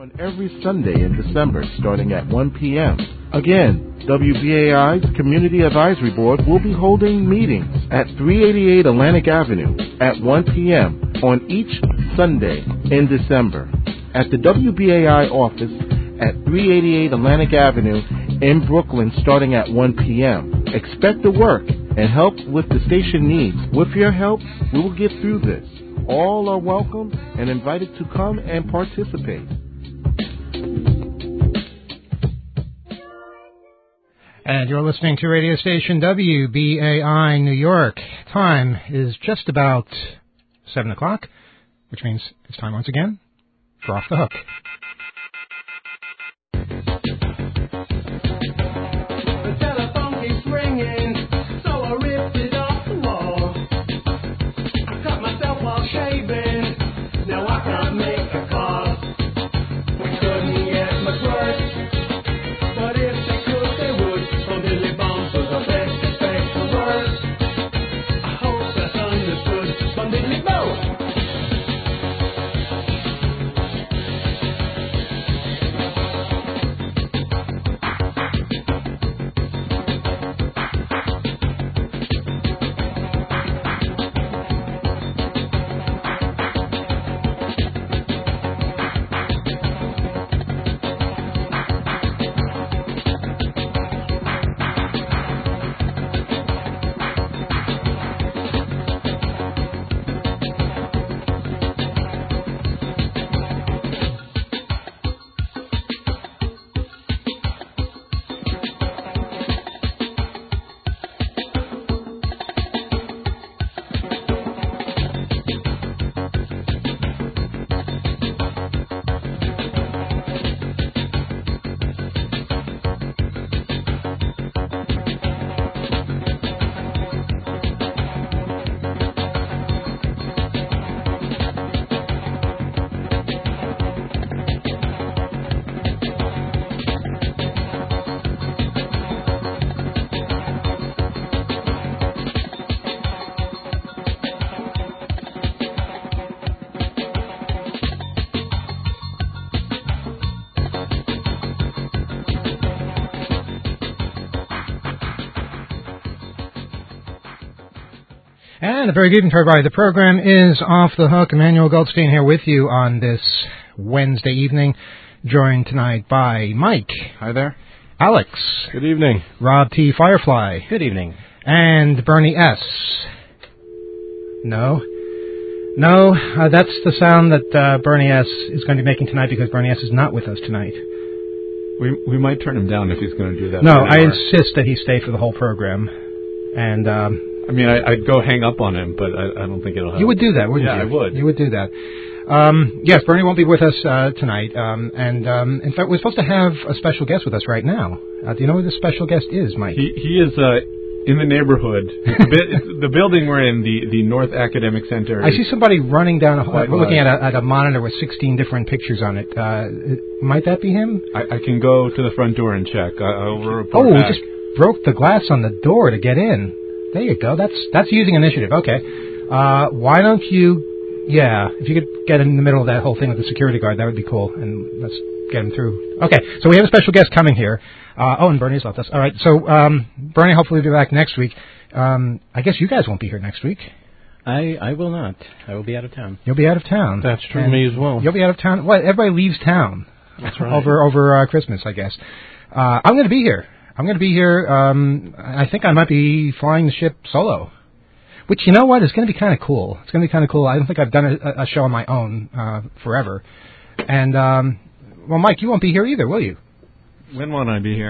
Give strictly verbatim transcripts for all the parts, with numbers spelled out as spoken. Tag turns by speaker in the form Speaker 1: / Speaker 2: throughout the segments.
Speaker 1: on every Sunday in December starting at one p.m. Again, W B A I's Community Advisory Board will be holding meetings at three eighty-eight Atlantic Avenue at one p.m. on each Sunday in December. At the W B A I office at three eighty-eight Atlantic Avenue in Brooklyn starting at one p.m. Expect the work and help with the station needs. With your help, we will get through this. All are welcome and invited to come and participate.
Speaker 2: And you're listening to radio station W B A I New York. Time is just about seven o'clock, which means it's time once again for Off the Hook.
Speaker 3: The telephone keeps ringing, so I ripped it off the wall. I cut myself while shaving, now I can't make a call. We couldn't get much worse, but if they could, they would. From Billy Bombs was the best effect for words. I hope that's understood. From Billy Bombs.
Speaker 2: And a very good evening to everybody. The program is Off the Hook. Emmanuel Goldstein here with you on this Wednesday evening, joined tonight by Mike.
Speaker 4: Hi there.
Speaker 2: Alex.
Speaker 4: Good evening.
Speaker 2: Rob T. Firefly.
Speaker 5: Good evening.
Speaker 2: And Bernie S. No. No, uh, that's the sound that uh, Bernie S. is going to be making tonight because Bernie S. is not with us tonight.
Speaker 4: We we might turn him down if he's going to do that.
Speaker 2: No, I insist that he stay for the whole program. And... Um,
Speaker 4: I mean, I, I'd go hang up on him, but I, I don't think it'll help.
Speaker 2: You would do that, wouldn't
Speaker 4: yeah,
Speaker 2: you?
Speaker 4: Yeah, I would.
Speaker 2: You would do that. Um, yes, Bernie won't be with us uh, tonight. Um, and, um, in fact, we're supposed to have a special guest with us right now. Uh, do you know who the special guest is, Mike?
Speaker 4: He, he is uh, in the neighborhood. It's a bit, it's the building we're in, the, the North Academic Center.
Speaker 2: I see somebody running down a hall. We're looking at
Speaker 4: large.
Speaker 2: a, at a monitor with sixteen different pictures on it. Uh, might that be him?
Speaker 4: I, I can go to the front door and check. I, I'll report
Speaker 2: Oh,
Speaker 4: back.
Speaker 2: we just broke the glass on the door to get in. There you go. That's that's using initiative. Okay. Uh, why don't you, yeah, if you could get in the middle of that whole thing with the security guard, that would be cool. And let's get him through. Okay. So we have a special guest coming here. Uh, oh, and Bernie's left us. All right. So um, Bernie hopefully will be back next week. Um, I guess you guys won't be here next week.
Speaker 5: I, I will not. I will be out of town.
Speaker 2: You'll be out of town.
Speaker 6: That's true.
Speaker 2: And
Speaker 6: me as well.
Speaker 2: You'll be out of town. What? Everybody leaves town.
Speaker 6: That's right.
Speaker 2: Over over uh, Christmas, I guess. Uh, I'm going to be here. I'm going to be here. Um, I think I might be flying the ship solo. Which, you know what, is going to be kind of cool. It's going to be kind of cool. I don't think I've done a, a show on my own uh, forever. And, um, well, Mike, you won't be here either, will you?
Speaker 4: When won't I be here?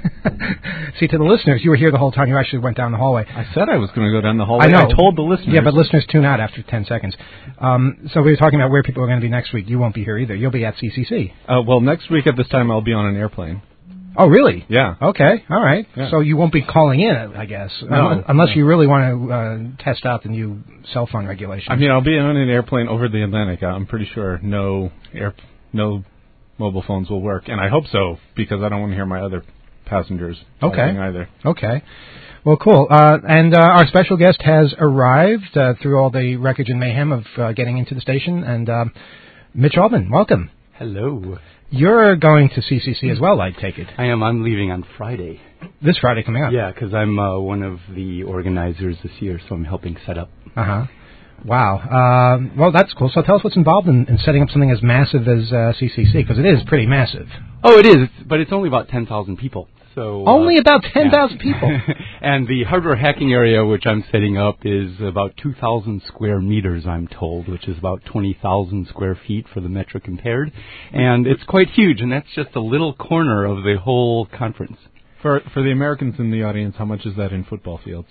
Speaker 2: See, to the listeners, you were here the whole time. You actually went down the hallway.
Speaker 4: I said I was going to go down the hallway.
Speaker 2: I know.
Speaker 4: I told the listeners.
Speaker 2: Yeah, but listeners tune out after ten seconds. Um, so we were talking about where people are going to be next week. You won't be here either. You'll be at C C C.
Speaker 4: Uh, well, next week at this time I'll be on an airplane.
Speaker 2: Oh, really?
Speaker 4: Yeah.
Speaker 2: Okay, all right.
Speaker 4: Yeah.
Speaker 2: So you won't be calling in, I guess,
Speaker 4: no,
Speaker 2: unless, unless
Speaker 4: no.
Speaker 2: you really want to uh, test out the new cell phone regulations.
Speaker 4: I mean, I'll be on an airplane over the Atlantic. I'm pretty sure no air, no mobile phones will work, and I hope so because I don't want to hear my other passengers
Speaker 2: okay.
Speaker 4: talking either.
Speaker 2: Okay. Well, cool. Uh, and uh, our special guest has arrived uh, through all the wreckage and mayhem of uh, getting into the station, and uh, Mitch Albin, welcome.
Speaker 6: Hello.
Speaker 2: You're going to C C C as well, I take it.
Speaker 6: I am. I'm leaving on Friday.
Speaker 2: This Friday coming up?
Speaker 6: Yeah, because I'm uh, one of the organizers this year, so I'm helping set up.
Speaker 2: Uh-huh. Wow. Uh, well, that's cool. So tell us what's involved in, in setting up something as massive as uh, C C C, because it is pretty massive.
Speaker 6: Oh, it is, it's, but it's only about ten thousand people. So
Speaker 2: Only
Speaker 6: uh,
Speaker 2: about ten thousand
Speaker 6: yeah.
Speaker 2: people?
Speaker 6: And the hardware hacking area, which I'm setting up, is about two thousand square meters, I'm told, which is about twenty thousand square feet for the metric impaired. And it's quite huge, and that's just a little corner of the whole conference.
Speaker 4: For for the Americans in the audience, how much is that in football fields?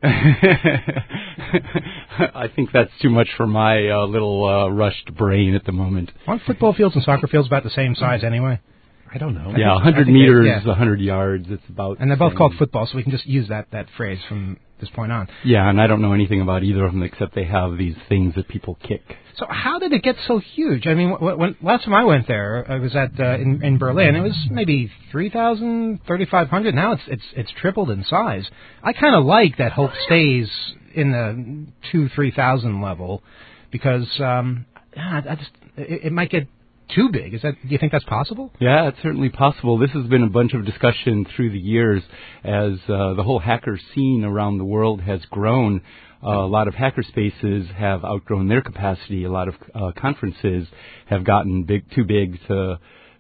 Speaker 6: I think that's too much for my uh, little uh, rushed brain at the moment.
Speaker 2: Aren't football fields and soccer fields about the same size anyway?
Speaker 4: I don't know.
Speaker 6: Yeah,
Speaker 2: I
Speaker 6: one hundred
Speaker 2: think
Speaker 6: meters,
Speaker 2: they- yeah.
Speaker 6: one hundred yards, it's about...
Speaker 2: And they're both
Speaker 6: same.
Speaker 2: called football, so we can just use that, that phrase from this point on.
Speaker 6: Yeah, and I don't know anything about either of them except they have these things that people kick.
Speaker 2: So how did it get so huge? I mean, when, when last time I went there, I was at uh, in, in Berlin. It was maybe three thousand, thirty-five hundred. Now it's it's it's tripled in size. I kind of like that Hope stays in the two, three thousand level because um, I I just it, it might get too big. Is that? Do you think that's possible?
Speaker 6: Yeah, it's certainly possible. This has been a bunch of discussion through the years as uh, the whole hacker scene around the world has grown. Uh, a lot of hacker spaces have outgrown their capacity. A lot of uh, conferences have gotten big, too big to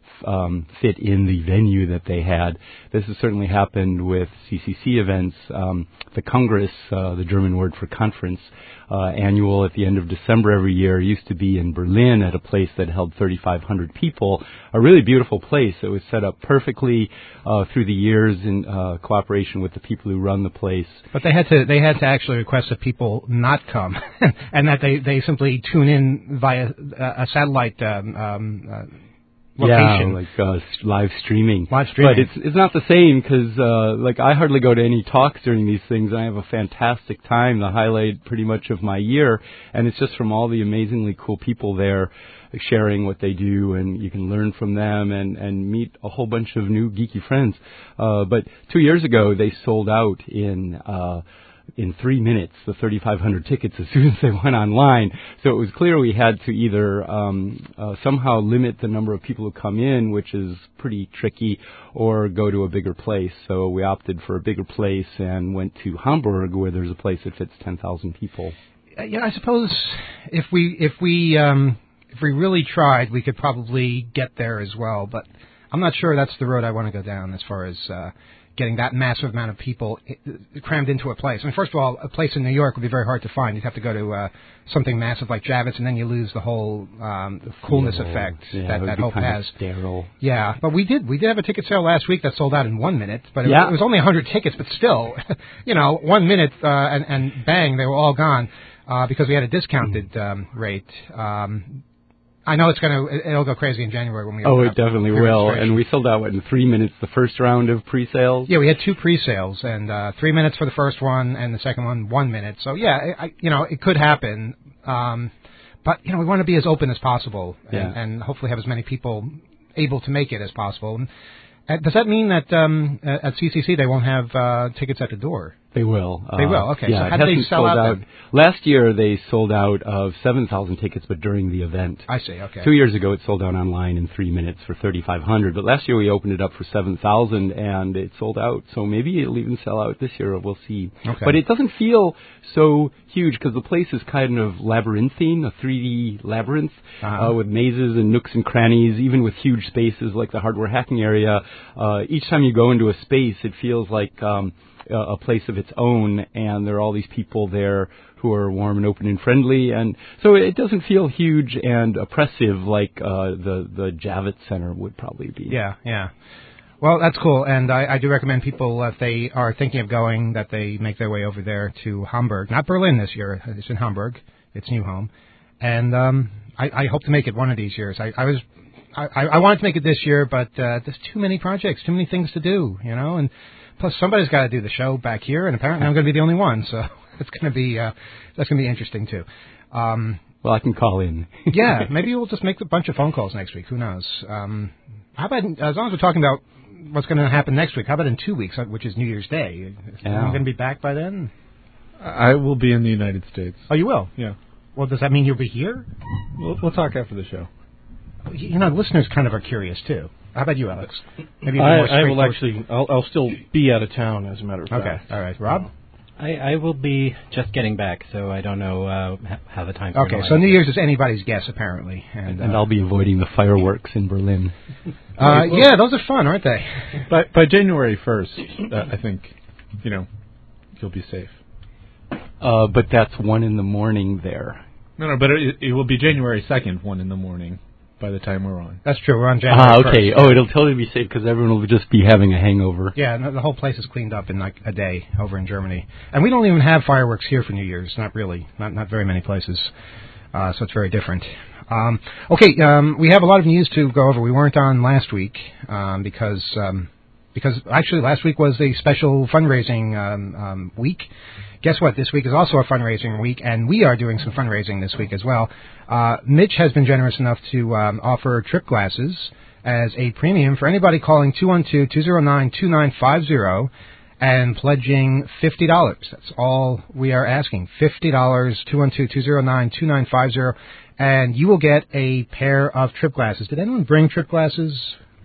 Speaker 6: um, fit in the venue that they had. This has certainly happened with C C C events. Um, the Congress, uh, the German word for conference, uh, annual at the end of December every year, used to be in Berlin at a place that held thirty-five hundred people. A really beautiful place. It was set up perfectly uh, through the years in uh, cooperation with the people who run the place.
Speaker 2: But they had to they had to actually request that people not come, and that they, they simply tune in via a satellite um, um, uh, location.
Speaker 6: Yeah, like uh, live streaming.
Speaker 2: Live streaming.
Speaker 6: But it's it's not the same because uh, like I hardly go to any talks during these things. I have a fantastic time, the highlight pretty much of my year, and it's just from all the amazingly cool people there sharing what they do, and you can learn from them and, and meet a whole bunch of new geeky friends. Uh, but two years ago, they sold out in uh, in three minutes, the thirty-five hundred tickets, as soon as they went online. So it was clear we had to either um, uh, somehow limit the number of people who come in, which is pretty tricky, or go to a bigger place. So we opted for a bigger place and went to Hamburg, where there's a place that fits ten thousand people.
Speaker 2: Yeah, I suppose if we if we um, if we really tried, we could probably get there as well. But I'm not sure that's the road I want to go down as far as uh, getting that massive amount of people crammed into a place. I mean, first of all, a place in New York would be very hard to find. You'd have to go to uh, something massive like Javits, and then you lose the whole um, the coolness
Speaker 6: Feel,
Speaker 2: effect
Speaker 6: yeah,
Speaker 2: that
Speaker 6: it would
Speaker 2: that
Speaker 6: be
Speaker 2: Hope
Speaker 6: kind
Speaker 2: has.
Speaker 6: of sterile.
Speaker 2: Yeah, but we did we did have a ticket sale last week that sold out in one minute, but it,
Speaker 6: Yeah.
Speaker 2: it was only one hundred tickets. But still, you know, one minute uh, and, and bang, they were all gone uh, because we had a discounted um, rate. Um, I know it's going to, it'll go crazy in January when we
Speaker 6: Oh,
Speaker 2: open
Speaker 6: it
Speaker 2: up
Speaker 6: definitely will.
Speaker 2: pre-registration.
Speaker 6: And we sold out, what, in three minutes, the first round of pre-sales?
Speaker 2: Yeah, we had two pre-sales, and uh, three minutes for the first one, and the second one, one minute. So, yeah, I, I- you know, it could happen. Um, but, you know, we want to be as open as possible and,
Speaker 6: Yeah.
Speaker 2: and hopefully have as many people able to make it as possible. And, uh, does that mean that um, at at C C C they won't have uh, tickets at the door?
Speaker 6: They will.
Speaker 2: They
Speaker 6: Uh,
Speaker 2: will, okay.
Speaker 6: Yeah,
Speaker 2: So
Speaker 6: it
Speaker 2: how did they
Speaker 6: hasn't
Speaker 2: sell
Speaker 6: sold
Speaker 2: out then?
Speaker 6: Last year they sold out of seven thousand tickets, but during the event.
Speaker 2: I see, okay.
Speaker 6: Two years ago it sold out online in three minutes for thirty-five hundred, but last year we opened it up for seven thousand and it sold out. So maybe it'll even sell out this year. We'll see.
Speaker 2: Okay.
Speaker 6: But it doesn't feel so huge because the place is kind of labyrinthine, a three D labyrinth
Speaker 2: Uh-huh.
Speaker 6: uh, with mazes and nooks and crannies, even with huge spaces like the hardware hacking area. Uh, each time you go into a space, it feels like um, a a place of its own, and there are all these people there who are warm and open and friendly, and so it doesn't feel huge and oppressive like uh, the the Javits Center would probably be.
Speaker 2: Yeah, yeah. Well, that's cool, and I, I do recommend people, uh, if they are thinking of going, that they make their way over there to Hamburg. Not Berlin this year. It's in Hamburg. It's new home. And um, I, I hope to make it one of these years. I, I was, I, I wanted to make it this year, but uh, there's too many projects, too many things to do, you know, and plus somebody's got to do the show back here, and apparently I'm going to be the only one, so it's going to be, uh, that's going to be interesting, too. Um,
Speaker 6: Well, I can call in.
Speaker 2: yeah, maybe we'll just make a bunch of phone calls next week. Who knows? Um, how about, as long as we're talking about what's going to happen next week, how about in two weeks, which is New Year's Day? Is
Speaker 6: Yeah.
Speaker 2: anyone going to be back by then?
Speaker 4: I will be in the United States.
Speaker 2: Oh, you will?
Speaker 4: Yeah.
Speaker 2: Well, does that mean you'll be here?
Speaker 4: We'll, we'll talk after the show.
Speaker 2: you know, listeners kind of are curious too. How about you, Alex? Maybe
Speaker 7: I,
Speaker 2: more
Speaker 7: I will
Speaker 2: straightforward.
Speaker 7: actually. I'll, I'll still be out of town, as a matter of
Speaker 2: Okay,
Speaker 7: fact.
Speaker 2: all right, Rob.
Speaker 5: I, I will be just getting back, so I don't know uh, h- how the time's going to
Speaker 2: Okay,
Speaker 5: line
Speaker 2: so
Speaker 5: up.
Speaker 2: New Year's is anybody's guess, apparently, and,
Speaker 6: And
Speaker 2: uh,
Speaker 6: I'll be avoiding the fireworks in Berlin.
Speaker 2: uh, yeah, those are fun, aren't they?
Speaker 4: By by January first, uh, I think, you know, you'll be safe.
Speaker 6: Uh, but that's one in the morning there.
Speaker 4: No, no, but it, it will be January second, one in the morning, by the time we're on.
Speaker 2: That's true. We're on January
Speaker 6: Ah, okay.
Speaker 2: first.
Speaker 6: Oh, it'll totally be safe because everyone will just be having a hangover.
Speaker 2: Yeah, no, the whole place is cleaned up in like a day over in Germany, and we don't even have fireworks here for New Year's. Not really, not not very many places. Uh, so it's very different. Um, okay, um, we have a lot of news to go over. We weren't on last week um, because um, because actually last week was a special fundraising um, um, week. Guess what? This week is also a fundraising week, and we are doing some fundraising this week as well. Uh, Mitch has been generous enough to um, offer trip glasses as a premium for anybody calling two one two, two zero nine, two nine five zero and pledging fifty dollars. That's all we are asking. fifty dollars, two one two, two zero nine, two nine five zero, and you will get a pair of trip glasses. Did anyone bring trip glasses?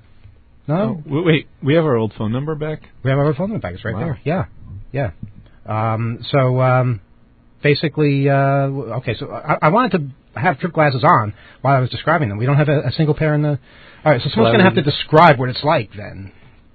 Speaker 2: No?
Speaker 4: Oh, wait, wait, we have our old phone number back?
Speaker 2: We have our phone number back. It's right
Speaker 4: Wow.
Speaker 2: there. Yeah, yeah. Um, so um, basically, uh, okay. So I, I wanted to have trip glasses on while I was describing them. We don't have a, a single pair in the. All right. So someone's
Speaker 6: Well,
Speaker 2: going to have
Speaker 6: would-
Speaker 2: to describe what it's like then.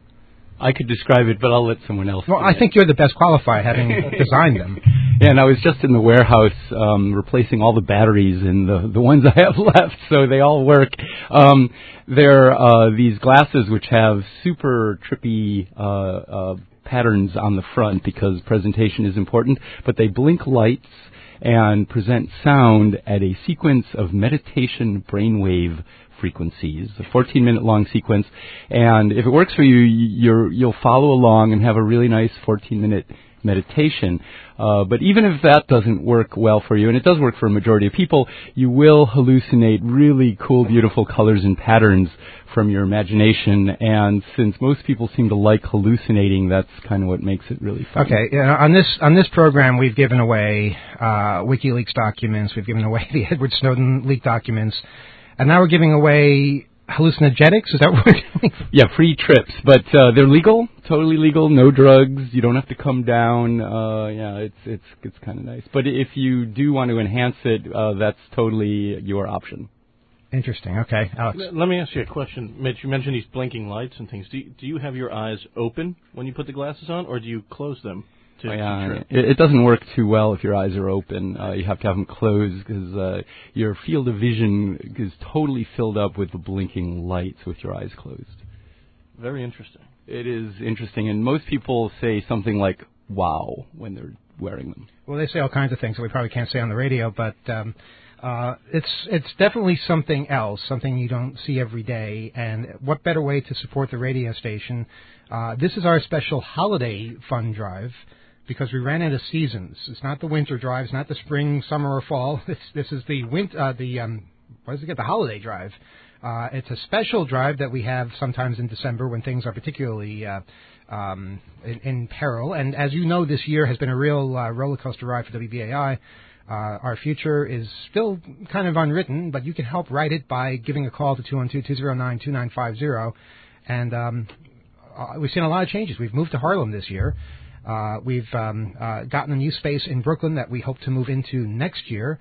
Speaker 6: I could describe it, but I'll let someone else.
Speaker 2: Well,
Speaker 6: do
Speaker 2: I
Speaker 6: it.
Speaker 2: think you're the best qualified, having designed them.
Speaker 6: Yeah, and I was just in the warehouse um, replacing all the batteries in the the ones I have left, so they all work. Um, they're uh, these glasses which have super trippy uh, uh, patterns on the front because presentation is important, but they blink lights and present sound at a sequence of meditation brainwave frequencies, a fourteen minute long sequence, and if it works for you, you're, you'll follow along and have a really nice fourteen minute meditation. Uh, but even if that doesn't work well for you, and it does work for a majority of people, you will hallucinate really cool, beautiful colors and patterns from your imagination, and since most people seem to like hallucinating, that's kind of what makes it really fun.
Speaker 2: Okay. You know, on this on this program, we've given away uh, WikiLeaks documents. We've given away the Edward Snowden leak documents. And now we're giving away hallucinogenics? Is that what we're doing?
Speaker 6: Yeah, free trips, but uh, they're legal, totally legal, no drugs. You don't have to come down. Uh, yeah, it's it's it's kind of nice. But if you do want to enhance it, uh, that's totally your option.
Speaker 2: Interesting. Okay, Alex.
Speaker 7: L- Let me ask you a question. Mitch, you mentioned these blinking lights and things. Do you, do you have your eyes open when you put the glasses on, or do you close them to,
Speaker 6: Oh,
Speaker 7: to
Speaker 6: yeah,
Speaker 7: trip?
Speaker 6: it, it doesn't work too well if your eyes are open. Uh, you have to have them closed because uh, your field of vision is totally filled up with the blinking lights with your eyes closed.
Speaker 7: Very interesting.
Speaker 6: It is interesting, and most people say something like "wow" when they're wearing them.
Speaker 2: Well, they say all kinds of things that we probably can't say on the radio, but um, uh, it's it's definitely something else, something you don't see every day. And what better way to support the radio station? Uh, this is our special holiday fund drive because we ran out of seasons. It's not the winter drive, it's not the spring, summer, or fall. This this is the winter, uh, the um, what does it get? The holiday drive. Uh, it's a special drive that we have sometimes in December when things are particularly uh, um, in, in peril. And as you know, this year has been a real uh, roller coaster ride for W B A I. Uh, our future is still kind of unwritten, but you can help write it by giving a call to two one two, two zero nine, two nine five zero. And um, uh, we've seen a lot of changes. We've moved to Harlem this year. Uh, we've um, uh, gotten a new space in Brooklyn that we hope to move into next year.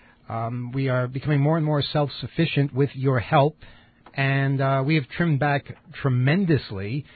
Speaker 2: Um, we are becoming more and more self-sufficient with your help, and uh, we have trimmed back tremendously,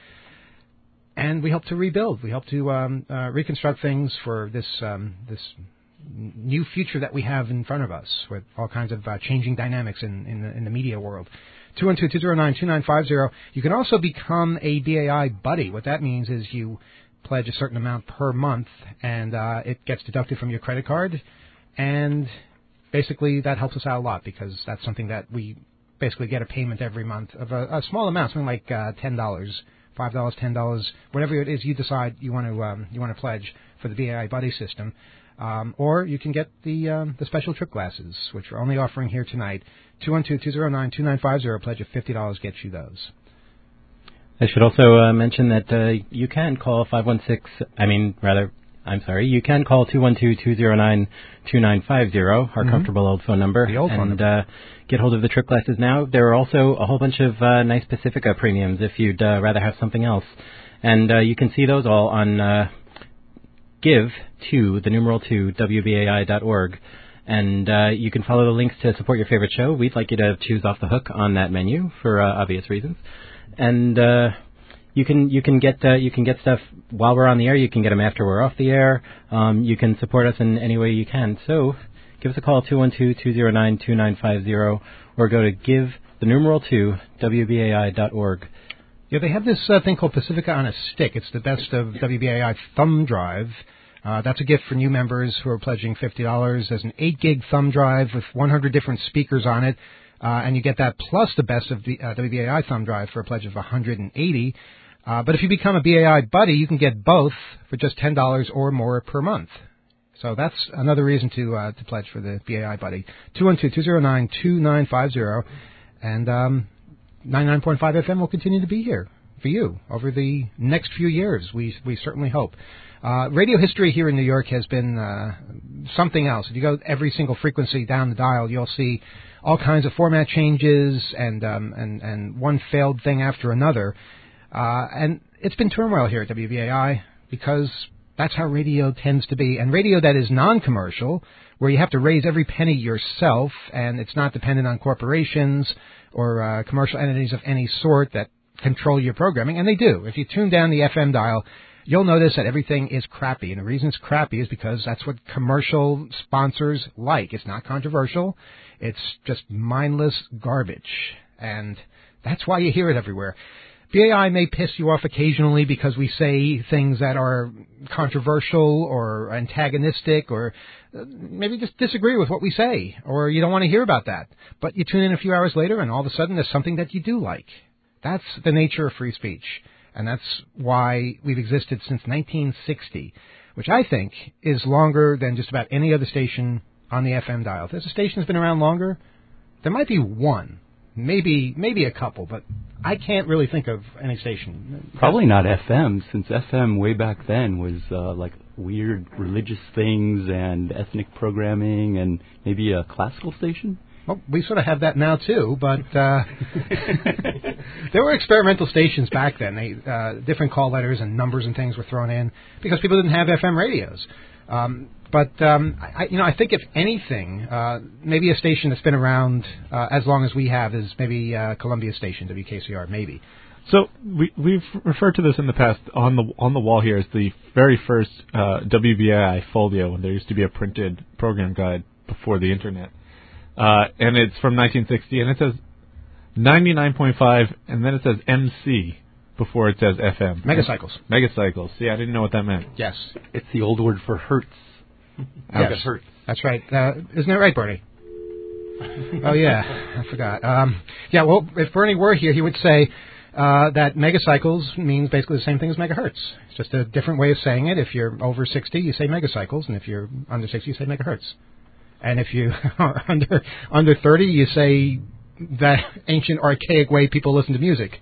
Speaker 2: and we hope to rebuild. We hope to um, uh, reconstruct things for this um, this new future that we have in front of us with all kinds of uh, changing dynamics in, in, the, in the media world. two one two, two zero nine, two nine five zero. You can also become a B A I buddy. What that means is you pledge a certain amount per month, and uh, it gets deducted from your credit card, and basically that helps us out a lot because that's something that we basically get a payment every month of a, a small amount, something like uh, ten dollars, five dollars, ten dollars, whatever it is you decide you want to um, you want to pledge for the B A I buddy system. Um, or you can get the um, the special trip glasses, which we're only offering here tonight. two one two, two zero nine, two nine five zero. Pledge of fifty dollars gets you those.
Speaker 5: I should also uh, mention that uh, you can call five one six, I mean, rather, I'm sorry, you can call two one two, two zero nine, two nine five zero, our
Speaker 2: Mhm.
Speaker 5: comfortable old phone number,
Speaker 2: The old phone
Speaker 5: and
Speaker 2: number.
Speaker 5: Uh, get hold of the trip glasses now. There are also a whole bunch of uh, nice Pacifica premiums if you'd uh, rather have something else. And uh, you can see those all on uh, give to, the numeral two, W B A I dot org. And uh, you can follow the links to support your favorite show. We'd like you to choose off the hook on that menu for uh, obvious reasons. And uh, you can you can get uh, you can get stuff while we're on the air. You can get them after we're off the air. Um, you can support us in any way you can. So give us a call, two one two, two zero nine, two nine five zero, or go to give the numeral two, W B A I dot org.
Speaker 2: Yeah, they have this uh, thing called Pacifica on a Stick. It's the best of W B A I thumb drive. Uh, that's a gift for new members who are pledging fifty dollars. There's an eight gig thumb drive with one hundred different speakers on it, uh, and you get that plus the best of the uh, W B A I thumb drive for a pledge of one hundred eighty dollars. Uh, but if you become a B A I buddy, you can get both for just ten dollars or more per month. So that's another reason to uh, to pledge for the B A I buddy. two one two, two zero nine, two nine five zero. And um, ninety-nine point five F M will continue to be here for you over the next few years. We we certainly hope. Uh, radio history here in New York has been uh, something else. If you go every single frequency down the dial, you'll see all kinds of format changes and um, and and one failed thing after another. Uh, and it's been turmoil here at W B A I because that's how radio tends to be. And radio that is non-commercial, where you have to raise every penny yourself, and it's not dependent on corporations or uh, commercial entities of any sort that control your programming, and they do. If you tune down the F M dial, you'll notice that everything is crappy. And the reason it's crappy is because that's what commercial sponsors like. It's not controversial. It's just mindless garbage. And that's why you hear it everywhere. B A I may piss you off occasionally because we say things that are controversial or antagonistic, or maybe just disagree with what we say, or you don't want to hear about that. But you tune in a few hours later and all of a sudden there's something that you do like. That's the nature of free speech. And that's why we've existed since nineteen sixty, which I think is longer than just about any other station on the F M dial. If there's a station that's been around longer, there might be one, maybe maybe a couple, but I can't really think of any station.
Speaker 6: Probably not F M, since F M way back then was uh, like weird religious things and ethnic programming and maybe a classical station.
Speaker 2: Well, we sort of have that now, too, but uh, there were experimental stations back then. They, uh, different call letters and numbers and things were thrown in because people didn't have F M radios. Um, but, um, I, you know, I think if anything, uh, maybe a station that's been around uh, as long as we have is maybe uh, Columbia Station, W K C R, maybe.
Speaker 4: So we, we've referred to this in the past on the on the wall here as the very first uh, W B A I folio, when there used to be a printed program guide before the Internet. Uh, and it's from nineteen sixty, and it says ninety-nine point five, and then it says M C before it says F M.
Speaker 2: Megacycles.
Speaker 4: Megacycles. See, I didn't know what that meant.
Speaker 2: Yes.
Speaker 6: It's the old word for hertz.
Speaker 2: Yes.
Speaker 6: Hertz.
Speaker 2: That's right. Uh, isn't that right, Bernie? Oh, yeah. I forgot. Um, yeah, well, if Bernie were here, he would say uh, that megacycles means basically the same thing as megahertz. It's just a different way of saying it. If you're over sixty, you say megacycles, and if you're under sixty, you say megahertz. And if you are under under thirty, you say that ancient, archaic way people listen to music.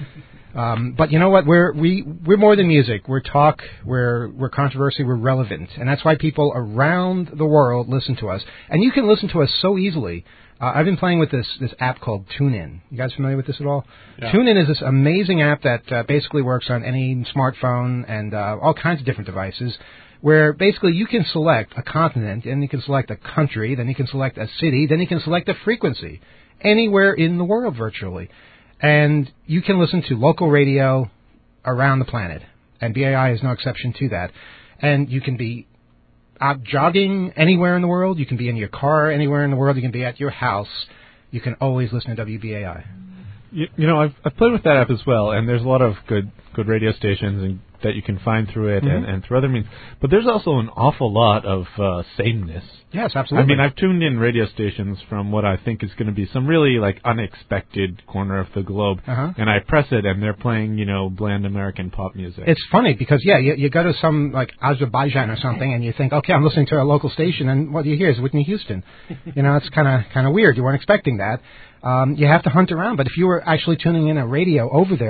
Speaker 2: Um, but you know what? We're we we're more than music. We're talk. We're we're controversy. We're relevant, and that's why people around the world listen to us. And you can listen to us so easily. Uh, I've been playing with this this app called TuneIn. You guys familiar with this at all?
Speaker 7: Yeah.
Speaker 2: TuneIn is this amazing app that uh, basically works on any smartphone and uh, all kinds of different devices, where basically you can select a continent, and you can select a country, then you can select a city, then you can select a frequency, anywhere in the world virtually. And you can listen to local radio around the planet, and B A I is no exception to that. And you can be out jogging anywhere in the world, you can be in your car anywhere in the world, you can be at your house, you can always listen to W B A I.
Speaker 4: You, you know, I've, I've played with that app as well, and there's a lot of good good radio stations and that you can find through it,
Speaker 2: Mm-hmm.
Speaker 4: and, and through other means. But there's also an awful lot of uh, sameness.
Speaker 2: Yes, absolutely.
Speaker 4: I mean, I've tuned in radio stations from what I think is going to be some really, like, unexpected corner of the globe,
Speaker 2: Uh-huh.
Speaker 4: and I press it, and they're playing, you know, bland American pop music.
Speaker 2: It's funny because, yeah, you, you go to some, like, Azerbaijan or something, and you think, okay, I'm listening to a local station, and what you hear is Whitney Houston. You know, it's kind of kind of weird. You weren't expecting that. Um, you have to hunt around, but if you were actually tuning in a radio over there,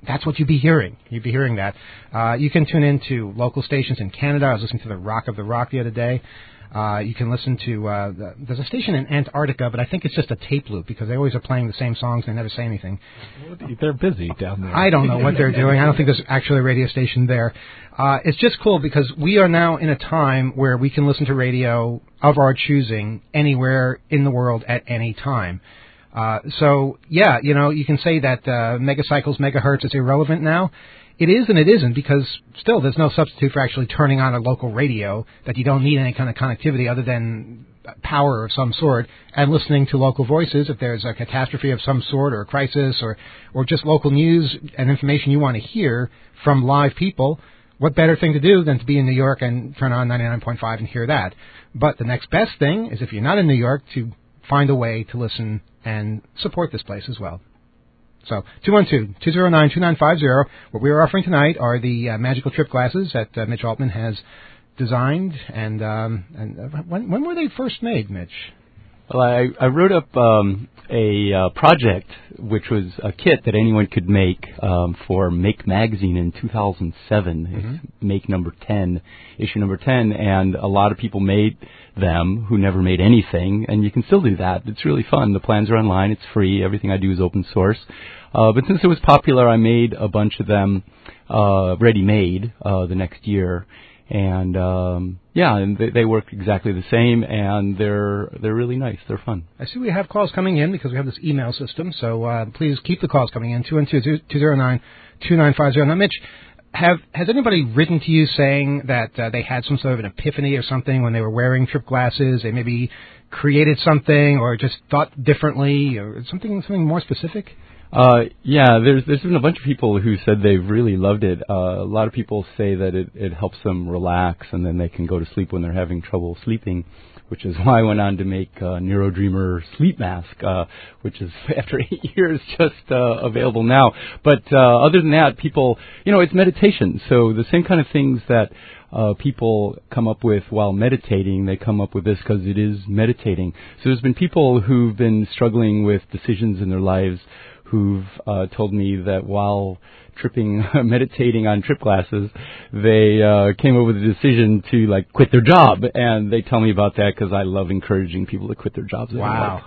Speaker 2: that's what you'd be hearing. You'd be hearing that. Uh, you can tune in to local stations in Canada. I was listening to the Rock of the Rock the other day. Uh, you can listen to, uh, the, there's a station in Antarctica, but I think it's just a tape loop because they always are playing the same songs and they never say anything.
Speaker 4: They're busy down there.
Speaker 2: I don't know what they're doing. I don't think there's actually a radio station there. Uh, it's just cool because we are now in a time where we can listen to radio of our choosing anywhere in the world at any time. Uh, so, yeah, you know, you can say that uh, megacycles, megahertz is irrelevant now. It is and it isn't because still there's no substitute for actually turning on a local radio that you don't need any kind of connectivity other than power of some sort and listening to local voices if there's a catastrophe of some sort or a crisis or, or just local news and information you want to hear from live people. What better thing to do than to be in New York and turn on ninety-nine point five and hear that? But the next best thing is if you're not in New York to find a way to listen and support this place as well. So, two one two, two zero nine, two nine five zero. What we are offering tonight are the uh, magical trip glasses that uh, Mitch Altman has designed. And, um, and uh, when, when were they first made, Mitch?
Speaker 6: Well, I, I wrote up um, a uh, project, which was a kit that anyone could make um, for Make Magazine in two thousand seven. Mm-hmm. It's Make number ten, issue number ten, and a lot of people made them who never made anything, and you can still do that. It's really fun. The plans are online. It's free. Everything I do is open source. Uh, but since it was popular, I made a bunch of them uh, ready-made uh, the next year. And um, yeah, and they, they work exactly the same, and they're they're really nice. They're fun.
Speaker 2: I see we have calls coming in because we have this email system. So uh, please keep the calls coming in two one two, two zero nine, two nine five zero. Now, Mitch, have has anybody written to you saying that uh, they had some sort of an epiphany or something when they were wearing trip glasses? They maybe created something or just thought differently or something something more specific?
Speaker 6: Uh, yeah, there's there's been a bunch of people who said they've really loved it. Uh, a lot of people say that it, it helps them relax and then they can go to sleep when they're having trouble sleeping, which is why I went on to make uh, NeuroDreamer Sleep Mask, uh, which is after eight years just uh, available now. But uh, other than that, people, you know, it's meditation. So the same kind of things that uh, people come up with while meditating, they come up with this because it is meditating. So there's been people who've been struggling with decisions in their lives who've uh, told me that while tripping, meditating on trip glasses, they uh, came up with a decision to like quit their job, and they tell me about that because I love encouraging people to quit their jobs.
Speaker 2: Wow!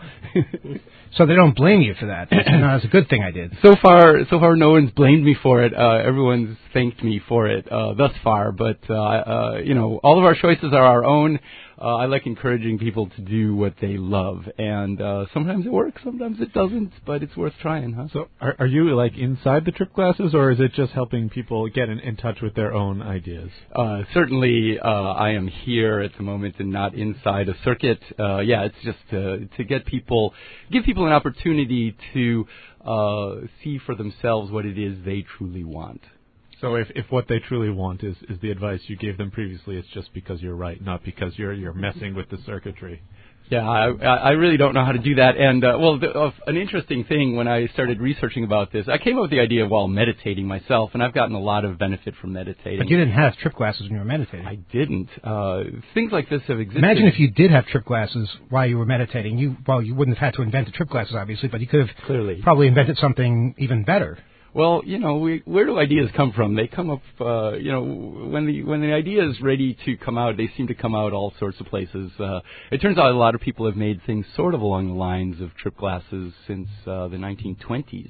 Speaker 2: So they don't blame you for that. That's, no, that's a good thing I did.
Speaker 6: So far, so far, no one's blamed me for it. Uh, everyone's thanked me for it uh, thus far. But uh, uh, you know, all of our choices are our own. Uh, I like encouraging people to do what they love, and uh, sometimes it works, sometimes it doesn't, but it's worth trying, huh?
Speaker 4: So, are, are you like inside the trip glasses, or is it just helping people get in, in touch with their own ideas?
Speaker 6: Uh, certainly, uh, I am here at the moment and not inside a circuit. Uh, yeah, it's just to, to get people, give people an opportunity to uh, see for themselves what it is they truly want.
Speaker 4: So if, if what they truly want is, is the advice you gave them previously, it's just because you're right, not because you're you're messing with the circuitry.
Speaker 6: Yeah, I, I really don't know how to do that. And, uh, well, the, uh, an interesting thing when I started researching about this, I came up with the idea while meditating myself, and I've gotten a lot of benefit from meditating.
Speaker 2: But you didn't have trip glasses when you were meditating.
Speaker 6: I didn't. Uh, things like this have existed.
Speaker 2: Imagine if you did have trip glasses while you were meditating. You Well, you wouldn't have had to invent the trip glasses, obviously, but you could have
Speaker 6: Clearly.
Speaker 2: probably invented something even better.
Speaker 6: Well, you know, we, where do ideas come from? They come up, uh, you know, when the when the idea is ready to come out, they seem to come out all sorts of places. Uh, it turns out a lot of people have made things sort of along the lines of trip glasses since uh, the nineteen twenties.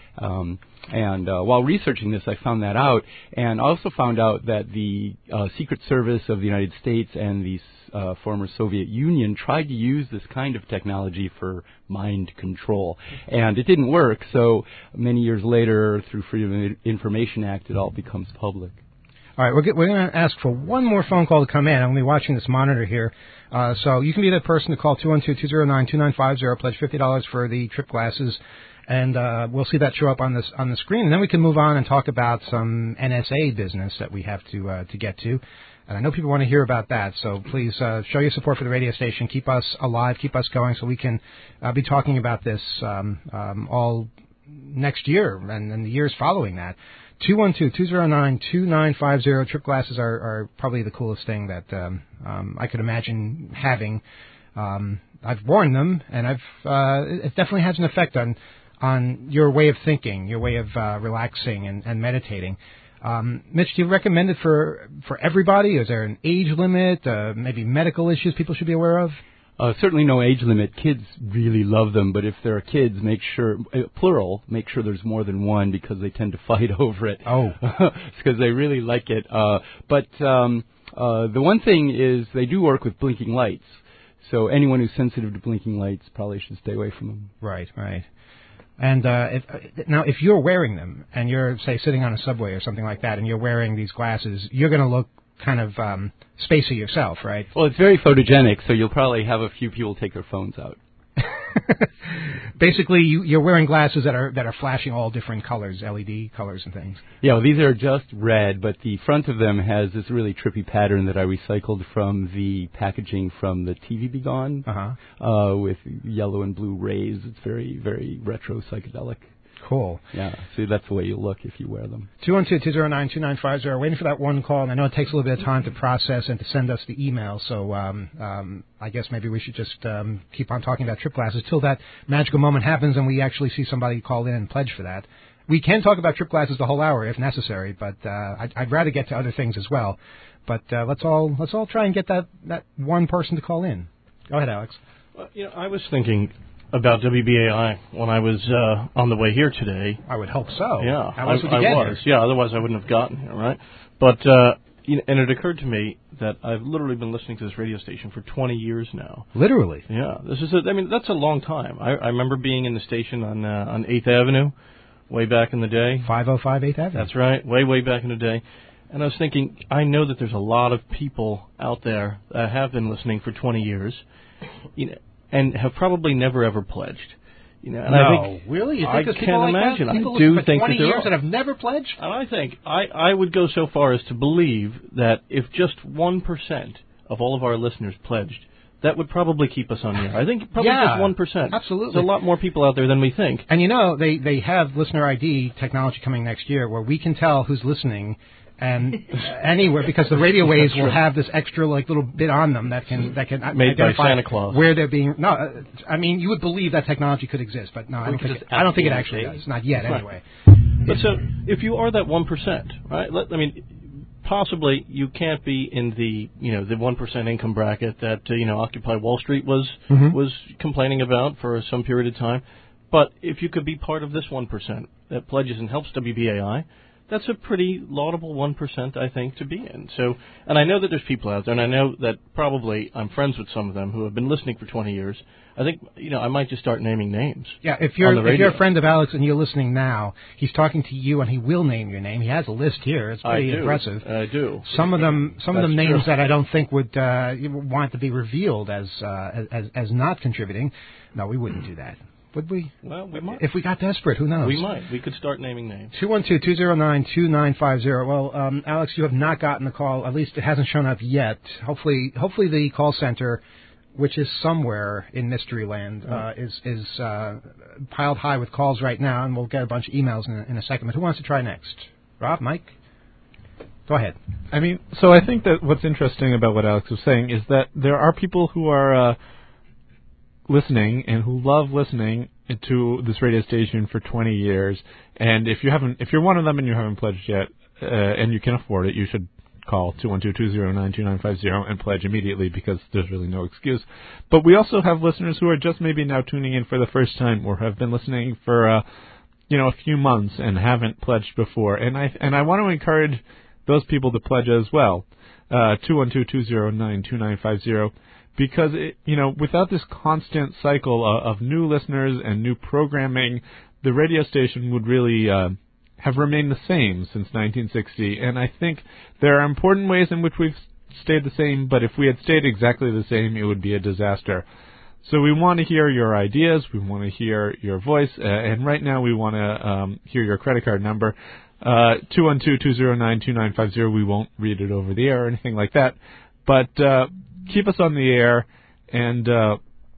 Speaker 6: Um, and uh, while researching this, I found that out, and I also found out that the uh, Secret Service of the United States and the uh, former Soviet Union tried to use this kind of technology for mind control, and it didn't work. So many years later, through Freedom of Information Act, it all becomes public.
Speaker 2: All right, we're, get, we're going to ask for one more phone call to come in. I'm going to be watching this monitor here. Uh, so you can be that person to call two one two, two zero nine, two nine five zero, pledge fifty dollars for the trip glasses, and uh, we'll see that show up on this on the screen. And then we can move on and talk about some N S A business that we have to uh, to get to. And I know people want to hear about that, so please uh, show your support for the radio station. Keep us alive, keep us going, so we can uh, be talking about this um, um, all next year and, and the years following that. two one two, two zero nine, two nine five zero. Trip glasses are, are probably the coolest thing that um, um, I could imagine having. Um, I've worn them, and I've uh, it definitely has an effect on on your way of thinking, your way of uh, relaxing and, and meditating. Um, Mitch, do you recommend it for for everybody? Is there an age limit? Uh, maybe medical issues people should be aware of?
Speaker 6: Uh, certainly no age limit. Kids really love them, but if there are kids, make sure, uh, plural, make sure there's more than one because they tend to fight over it.
Speaker 2: Oh.
Speaker 6: It's because they really like it. Uh, but um, uh, the one thing is they do work with blinking lights. So anyone who's sensitive to blinking lights probably should stay away from them.
Speaker 2: Right, right. And uh, if, uh, now, if you're wearing them and you're, say, sitting on a subway or something like that, and you're wearing these glasses, you're going to look kind of um, spacey yourself, right?
Speaker 6: Well, it's very photogenic, so you'll probably have a few people take their phones out.
Speaker 2: Basically, you, you're wearing glasses that are that are flashing all different colors, L E D colors and things.
Speaker 6: Yeah, well, these are just red, but the front of them has this really trippy pattern that I recycled from the packaging from the T V Be Gone,
Speaker 2: Uh-huh.
Speaker 6: uh, with yellow and blue rays. It's very, very retro psychedelic.
Speaker 2: Cool.
Speaker 6: Yeah, so that's the way you look if you wear them.
Speaker 2: two one two, two zero nine, two nine five zero. Waiting for that one call, and I know it takes a little bit of time to process and to send us the email, so um, um, I guess maybe we should just um, keep on talking about trip glasses till that magical moment happens and we actually see somebody call in and pledge for that. We can talk about trip glasses the whole hour if necessary, but uh, I'd, I'd rather get to other things as well. But uh, let's all let's all try and get that, that one person to call in. Go ahead, Alex.
Speaker 7: Well, you know, I was thinking about W B A I when I was uh, on the way here today.
Speaker 2: I would hope so.
Speaker 7: Yeah,
Speaker 2: How else
Speaker 7: I,
Speaker 2: would you
Speaker 7: I
Speaker 2: get
Speaker 7: was.
Speaker 2: here?
Speaker 7: Yeah, otherwise I wouldn't have gotten here, right? But uh, you know, and it occurred to me that I've literally been listening to this radio station for twenty years now.
Speaker 2: Literally.
Speaker 7: Yeah, this is. A, I mean, that's a long time. I, I remember being in the station on uh, on eighth Avenue, way back in the day.
Speaker 2: five oh five eighth Avenue.
Speaker 7: That's right, way way back in the day. And I was thinking, I know that there's a lot of people out there that have been listening for twenty years, you know, and have probably never ever pledged. You know, and
Speaker 2: no,
Speaker 7: I think,
Speaker 2: really? You think
Speaker 7: I
Speaker 2: there's people
Speaker 7: can't
Speaker 2: like
Speaker 7: imagine.
Speaker 2: That? People
Speaker 7: I do
Speaker 2: for
Speaker 7: think
Speaker 2: twenty
Speaker 7: that there
Speaker 2: years
Speaker 7: are.
Speaker 2: that have never pledged?
Speaker 7: And I think I, I would go so far as to believe that if just one percent of all of our listeners pledged, that would probably keep us on the air. I think probably
Speaker 2: Yeah,
Speaker 7: just one percent.
Speaker 2: absolutely.
Speaker 7: There's a lot more people out there than we think.
Speaker 2: And you know, they, they have listener I D technology coming next year where we can tell who's listening and anywhere, because the radio waves will have this extra like little bit on them that can that can
Speaker 7: Made by
Speaker 2: identify
Speaker 7: Santa Claus.
Speaker 2: where they're being. No, uh, I mean you would believe that technology could exist, but no, I
Speaker 6: We
Speaker 2: don't
Speaker 6: could
Speaker 2: think
Speaker 6: just
Speaker 2: it, I don't think it
Speaker 6: ask
Speaker 2: actually
Speaker 6: the
Speaker 2: does. Not yet,
Speaker 7: Right.
Speaker 2: anyway.
Speaker 7: But so, if you are that one percent, right? Let, I mean, possibly you can't be in the you know the one percent income bracket that uh, you know Occupy Wall Street was
Speaker 2: Mhm.
Speaker 7: was complaining about for some period of time. But if you could be part of this one percent that pledges and helps W B A I, that's a pretty laudable one percent, I think, to be in. So, and I know that there's people out there, and I know that probably I'm friends with some of them who have been listening for twenty years. I think, you know, I might just start naming names.
Speaker 2: Yeah, if
Speaker 7: on
Speaker 2: you're
Speaker 7: the
Speaker 2: if you're
Speaker 7: radio.
Speaker 2: a friend of Alex and you're listening now, he's talking to you and he will name your name. He has a list here. It's pretty
Speaker 7: I do.
Speaker 2: impressive.
Speaker 7: I do.
Speaker 2: Some of them, some of them
Speaker 7: That's
Speaker 2: names
Speaker 7: true.
Speaker 2: that I don't think would uh, you would want to be revealed as, uh, as as not contributing. No, we wouldn't do that, would we?
Speaker 7: Well, we might.
Speaker 2: If we got desperate, who knows?
Speaker 7: We might. We could start naming names.
Speaker 2: Two one two two zero nine two nine five zero. Well, um, Alex, you have not gotten the call. At least it hasn't shown up yet. Hopefully, hopefully the call center, which is somewhere in Mystery Land, uh, is is uh, piled high with calls right now, and we'll get a bunch of emails in a, in a second. But who wants to try next? Rob, Mike, go ahead.
Speaker 4: I mean, so I think that what's interesting about what Alex was saying is that there are people who are uh, listening and who love listening to this radio station for twenty years. And if you haven't, if you're one of them and you haven't pledged yet, uh, and you can afford it, you should call two one two, two zero nine, two nine five zero and pledge immediately, because there's really no excuse. But we also have listeners who are just maybe now tuning in for the first time, or have been listening for uh, you know a few months and haven't pledged before. And I and I want to encourage those people to pledge as well. Uh, two one two, two zero nine, two nine five zero. Because, it, you know, without this constant cycle of, of new listeners and new programming, the radio station would really uh, have remained the same since nineteen sixty. And I think there are important ways in which we've stayed the same, but if we had stayed exactly the same, it would be a disaster. So we want to hear your ideas. We want to hear your voice. Uh, and right now we want to um, hear your credit card number. Uh, two one two, two zero nine, two nine five zero. We won't read it over the air or anything like that. But uh, keep us on the air and uh,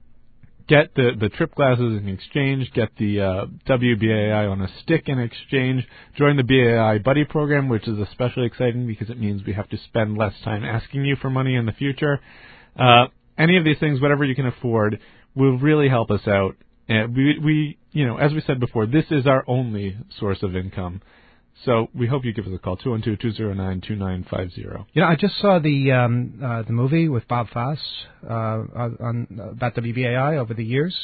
Speaker 4: get the, the trip glasses in exchange. Get the uh, W B A I on a stick in exchange. Join the B A I Buddy program, which is especially exciting because it means we have to spend less time asking you for money in the future. Uh, any of these things, whatever you can afford, will really help us out. And we, we, you know, as we said before, this is our only source of income. So we hope you give us a call, two one two, two zero nine, two nine five zero.
Speaker 2: You know, I just saw the um, uh, the movie with Bob Fosse uh, on, about W B A I over the years.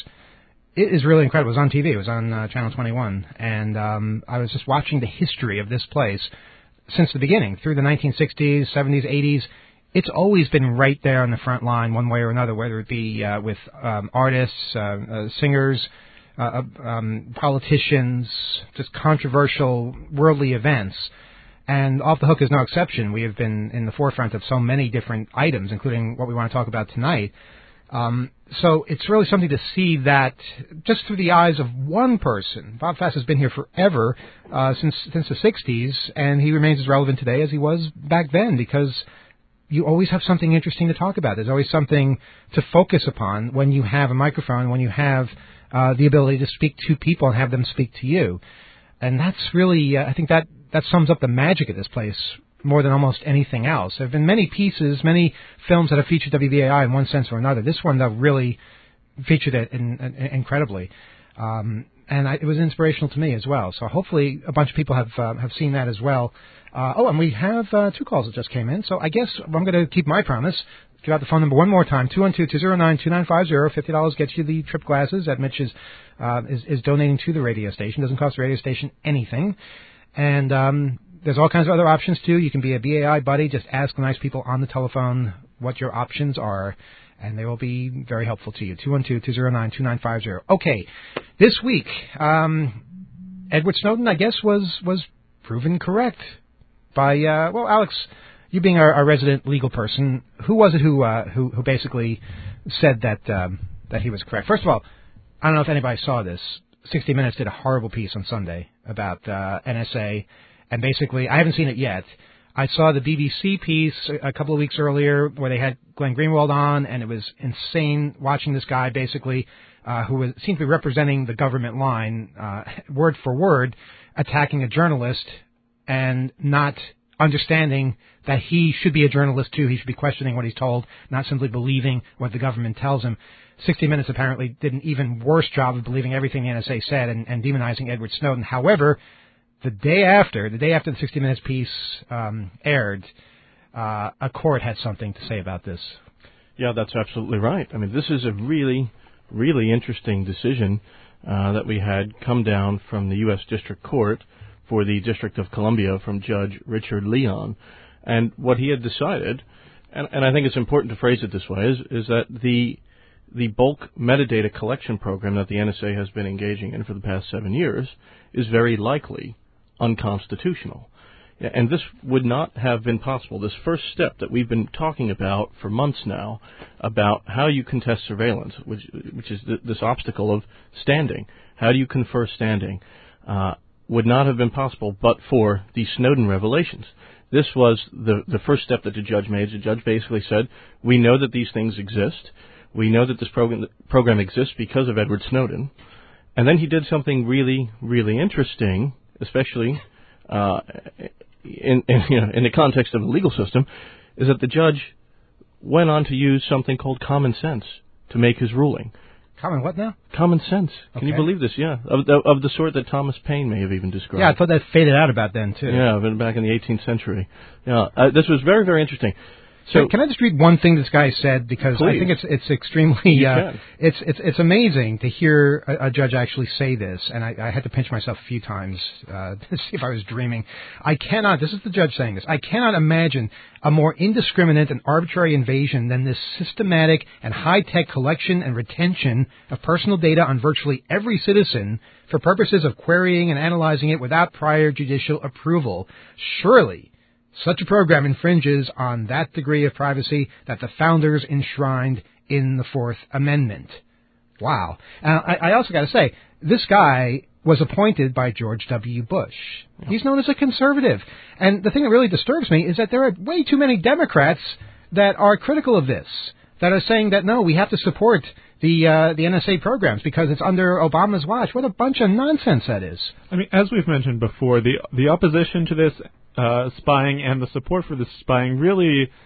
Speaker 2: It is really incredible. It was on T V. It was on uh, Channel twenty-one. And um, I was just watching the history of this place since the beginning, through the nineteen sixties, seventies, eighties. It's always been right there on the front line one way or another, whether it be uh, with um, artists, uh, uh, singers, uh, um, politicians, just controversial worldly events. And Off the Hook is no exception. We have been in the forefront of so many different items, including what we want to talk about tonight. Um, so it's really something to see that just through the eyes of one person. Bob Fosse has been here forever, uh, since since the sixties, and he remains as relevant today as he was back then, because you always have something interesting to talk about. There's always something to focus upon when you have a microphone, when you have uh, the ability to speak to people and have them speak to you. And that's really, uh, I think that, that sums up the magic of this place more than almost anything else. There have been many pieces, many films that have featured W B A I in one sense or another. This one, though, really featured it in, in, incredibly. Um, and I, it was inspirational to me as well. So hopefully a bunch of people have uh, have seen that as well. Uh, oh, and we have uh, two calls that just came in. So I guess I'm going to keep my promise. Give out the phone number one more time, two one two, two zero nine, two nine five zero. fifty dollars gets you the trip glasses that Mitch is, uh, is, is donating to the radio station. Doesn't cost the radio station anything. And um, there's all kinds of other options, too. You can be a B A I buddy. Just ask the nice people on the telephone what your options are, and they will be very helpful to you. two one two, two zero nine, two nine five zero. Okay, this week, um, Edward Snowden, I guess, was, was proven correct by, uh, well, Alex, you being our, our resident legal person, who was it who uh, who, who basically said that um, that he was correct? First of all, I don't know if anybody saw this. sixty minutes did a horrible piece on Sunday about uh, N S A, and basically, I haven't seen it yet. I saw the B B C piece a couple of weeks earlier where they had Glenn Greenwald on, and it was insane watching this guy basically, uh, who was, seemed to be representing the government line, uh, word for word, attacking a journalist and not understanding that he should be a journalist too. He should be questioning what he's told, not simply believing what the government tells him. sixty minutes apparently did an even worse job of believing everything the N S A said and, and demonizing Edward Snowden. However, the day after, the day after the sixty minutes piece um, aired, uh, a court had something to say about this.
Speaker 7: Yeah, that's absolutely right. I mean, this is a really, really interesting decision uh, that we had come down from the U S District Court for the District of Columbia from Judge Richard Leon. And what he had decided, and, and I think it's important to phrase it this way, is, is that the the bulk metadata collection program that the N S A has been engaging in for the past seven years is very likely unconstitutional. And this would not have been possible. This first step that we've been talking about for months now, about how you contest surveillance, which which is th- this obstacle of standing. How do you confer standing? Uh, would not have been possible but for the Snowden revelations. This was the, the first step that the judge made. The judge basically said, we know that these things exist. We know that this program, program exists because of Edward Snowden. And then he did something really, really interesting, especially uh, in, in, you know, in the context of the legal system, is that the judge went on to use something called common sense to make his ruling.
Speaker 2: Common what now?
Speaker 7: Common sense. Can
Speaker 2: Okay.
Speaker 7: you believe this? Yeah, of the, of the sort that Thomas Paine may have even described.
Speaker 2: Yeah, I thought that faded out about then, too.
Speaker 7: Yeah, but back in the eighteenth century. Yeah, uh, this was very, very interesting. So,
Speaker 2: can I just read one thing this guy said, because
Speaker 7: Please.
Speaker 2: I think it's it's extremely
Speaker 7: You
Speaker 2: uh,
Speaker 7: can.
Speaker 2: it's it's it's amazing to hear a, a judge actually say this, and I, I had to pinch myself a few times uh, to see if I was dreaming. I cannot. This is the judge saying this. I cannot imagine a more indiscriminate and arbitrary invasion than this systematic and high-tech collection and retention of personal data on virtually every citizen for purposes of querying and analyzing it without prior judicial approval. Surely such a program infringes on that degree of privacy that the founders enshrined in the Fourth Amendment. Wow. Uh, I, I also got to say, this guy was appointed by George W. Bush. He's known as a conservative. And the thing that really disturbs me is that there are way too many Democrats that are critical of this, that are saying that, no, we have to support the uh, the N S A programs because it's under Obama's watch. What a bunch of nonsense that is.
Speaker 4: I mean, as we've mentioned before, the the opposition to this uh, spying and the support for this spying really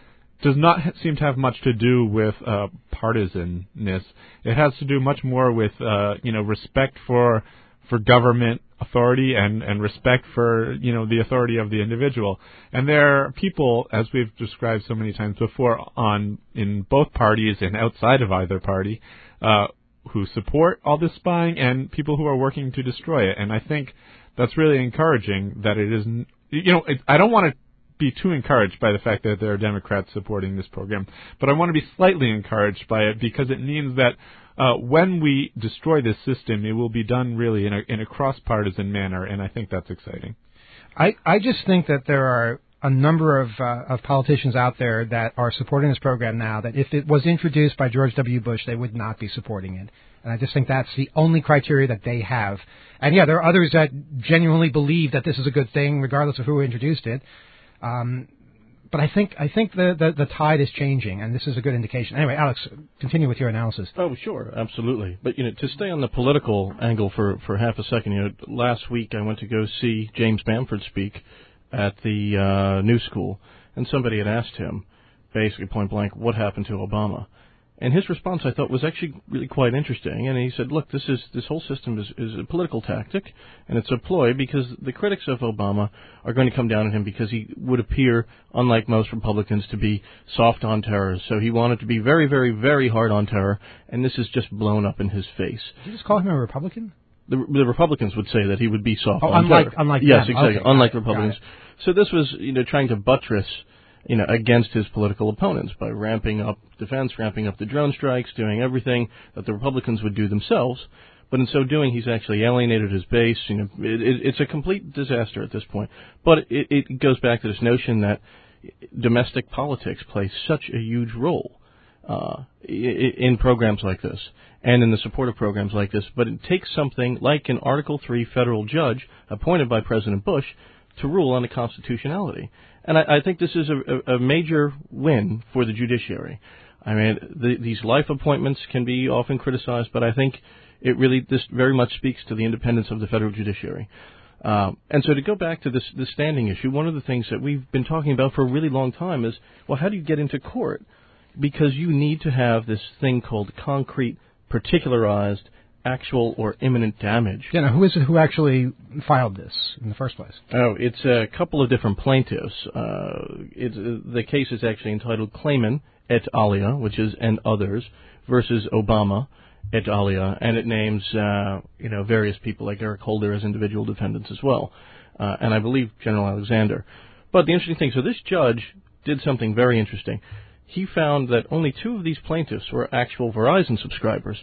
Speaker 4: does not ha- seem to have much to do with uh, partisanness. It has to do much more with uh, you know respect for for government authority and, and respect for you know the authority of the individual. And there are people, as we've described so many times before, on in both parties and outside of either party, uh, who support all this spying and people who are working to destroy it. And I think that's really encouraging that it is, you know, it, I don't want to be too encouraged by the fact that there are Democrats supporting this program, but I want to be slightly encouraged by it because it means that uh, when we destroy this system, it will be done really in a, in a cross-partisan manner, and I think that's exciting.
Speaker 2: I, I just think that there are a number of uh, of politicians out there that are supporting this program now that if it was introduced by George W. Bush, they would not be supporting it. And I just think that's the only criteria that they have. And, yeah, there are others that genuinely believe that this is a good thing, regardless of who introduced it. Um, but I think I think the, the, the tide is changing, and this is a good indication. Anyway, Alex, continue with your analysis.
Speaker 7: Oh, sure, absolutely. But, you know, to stay on the political angle for, for half a second, you know, last week I went to go see James Bamford speak at the uh, New School, and somebody had asked him, basically point blank, what happened to Obama? And his response, I thought, was actually really quite interesting. And he said, look, this is this whole system is, is a political tactic, and it's a ploy because the critics of Obama are going to come down on him because he would appear, unlike most Republicans, to be soft on terror. So he wanted to be very, very, very hard on terror, and this is just blown up in his face.
Speaker 2: Did you just call him a Republican?
Speaker 7: The, the Republicans would say that he would be soft
Speaker 2: oh,
Speaker 7: on
Speaker 2: unlike,
Speaker 7: terror.
Speaker 2: Unlike
Speaker 7: yes,
Speaker 2: them.
Speaker 7: exactly.
Speaker 2: Okay,
Speaker 7: unlike
Speaker 2: got
Speaker 7: Republicans.
Speaker 2: It.
Speaker 7: So this was, you know, trying to buttress, you know, against his political opponents by ramping up defense, ramping up the drone strikes, doing everything that the Republicans would do themselves. But in so doing, he's actually alienated his base. You know, it, it, it's a complete disaster at this point. But it, it goes back to this notion that domestic politics play such a huge role uh, in programs like this and in the support of programs like this. But it takes something like an Article three federal judge appointed by President Bush to rule on the constitutionality. And I, I think this is a, a major win for the judiciary. I mean, the, these life appointments can be often criticized, but I think it really, this very much speaks to the independence of the federal judiciary. Um, and so to go back to this, this standing issue, one of the things that we've been talking about for a really long time is, well, how do you get into court? Because you need to have this thing called concrete, particularized, actual or imminent damage.
Speaker 2: Yeah, now who is it who actually filed this in the first place?
Speaker 7: Oh, it's a couple of different plaintiffs. Uh, it's, uh, the case is actually entitled Clayman et alia, which is and others, versus Obama et alia, and it names uh, you know various people like Eric Holder as individual defendants as well, uh, and I believe General Alexander. But the interesting thing, so this judge did something very interesting. He found that only two of these plaintiffs were actual Verizon subscribers.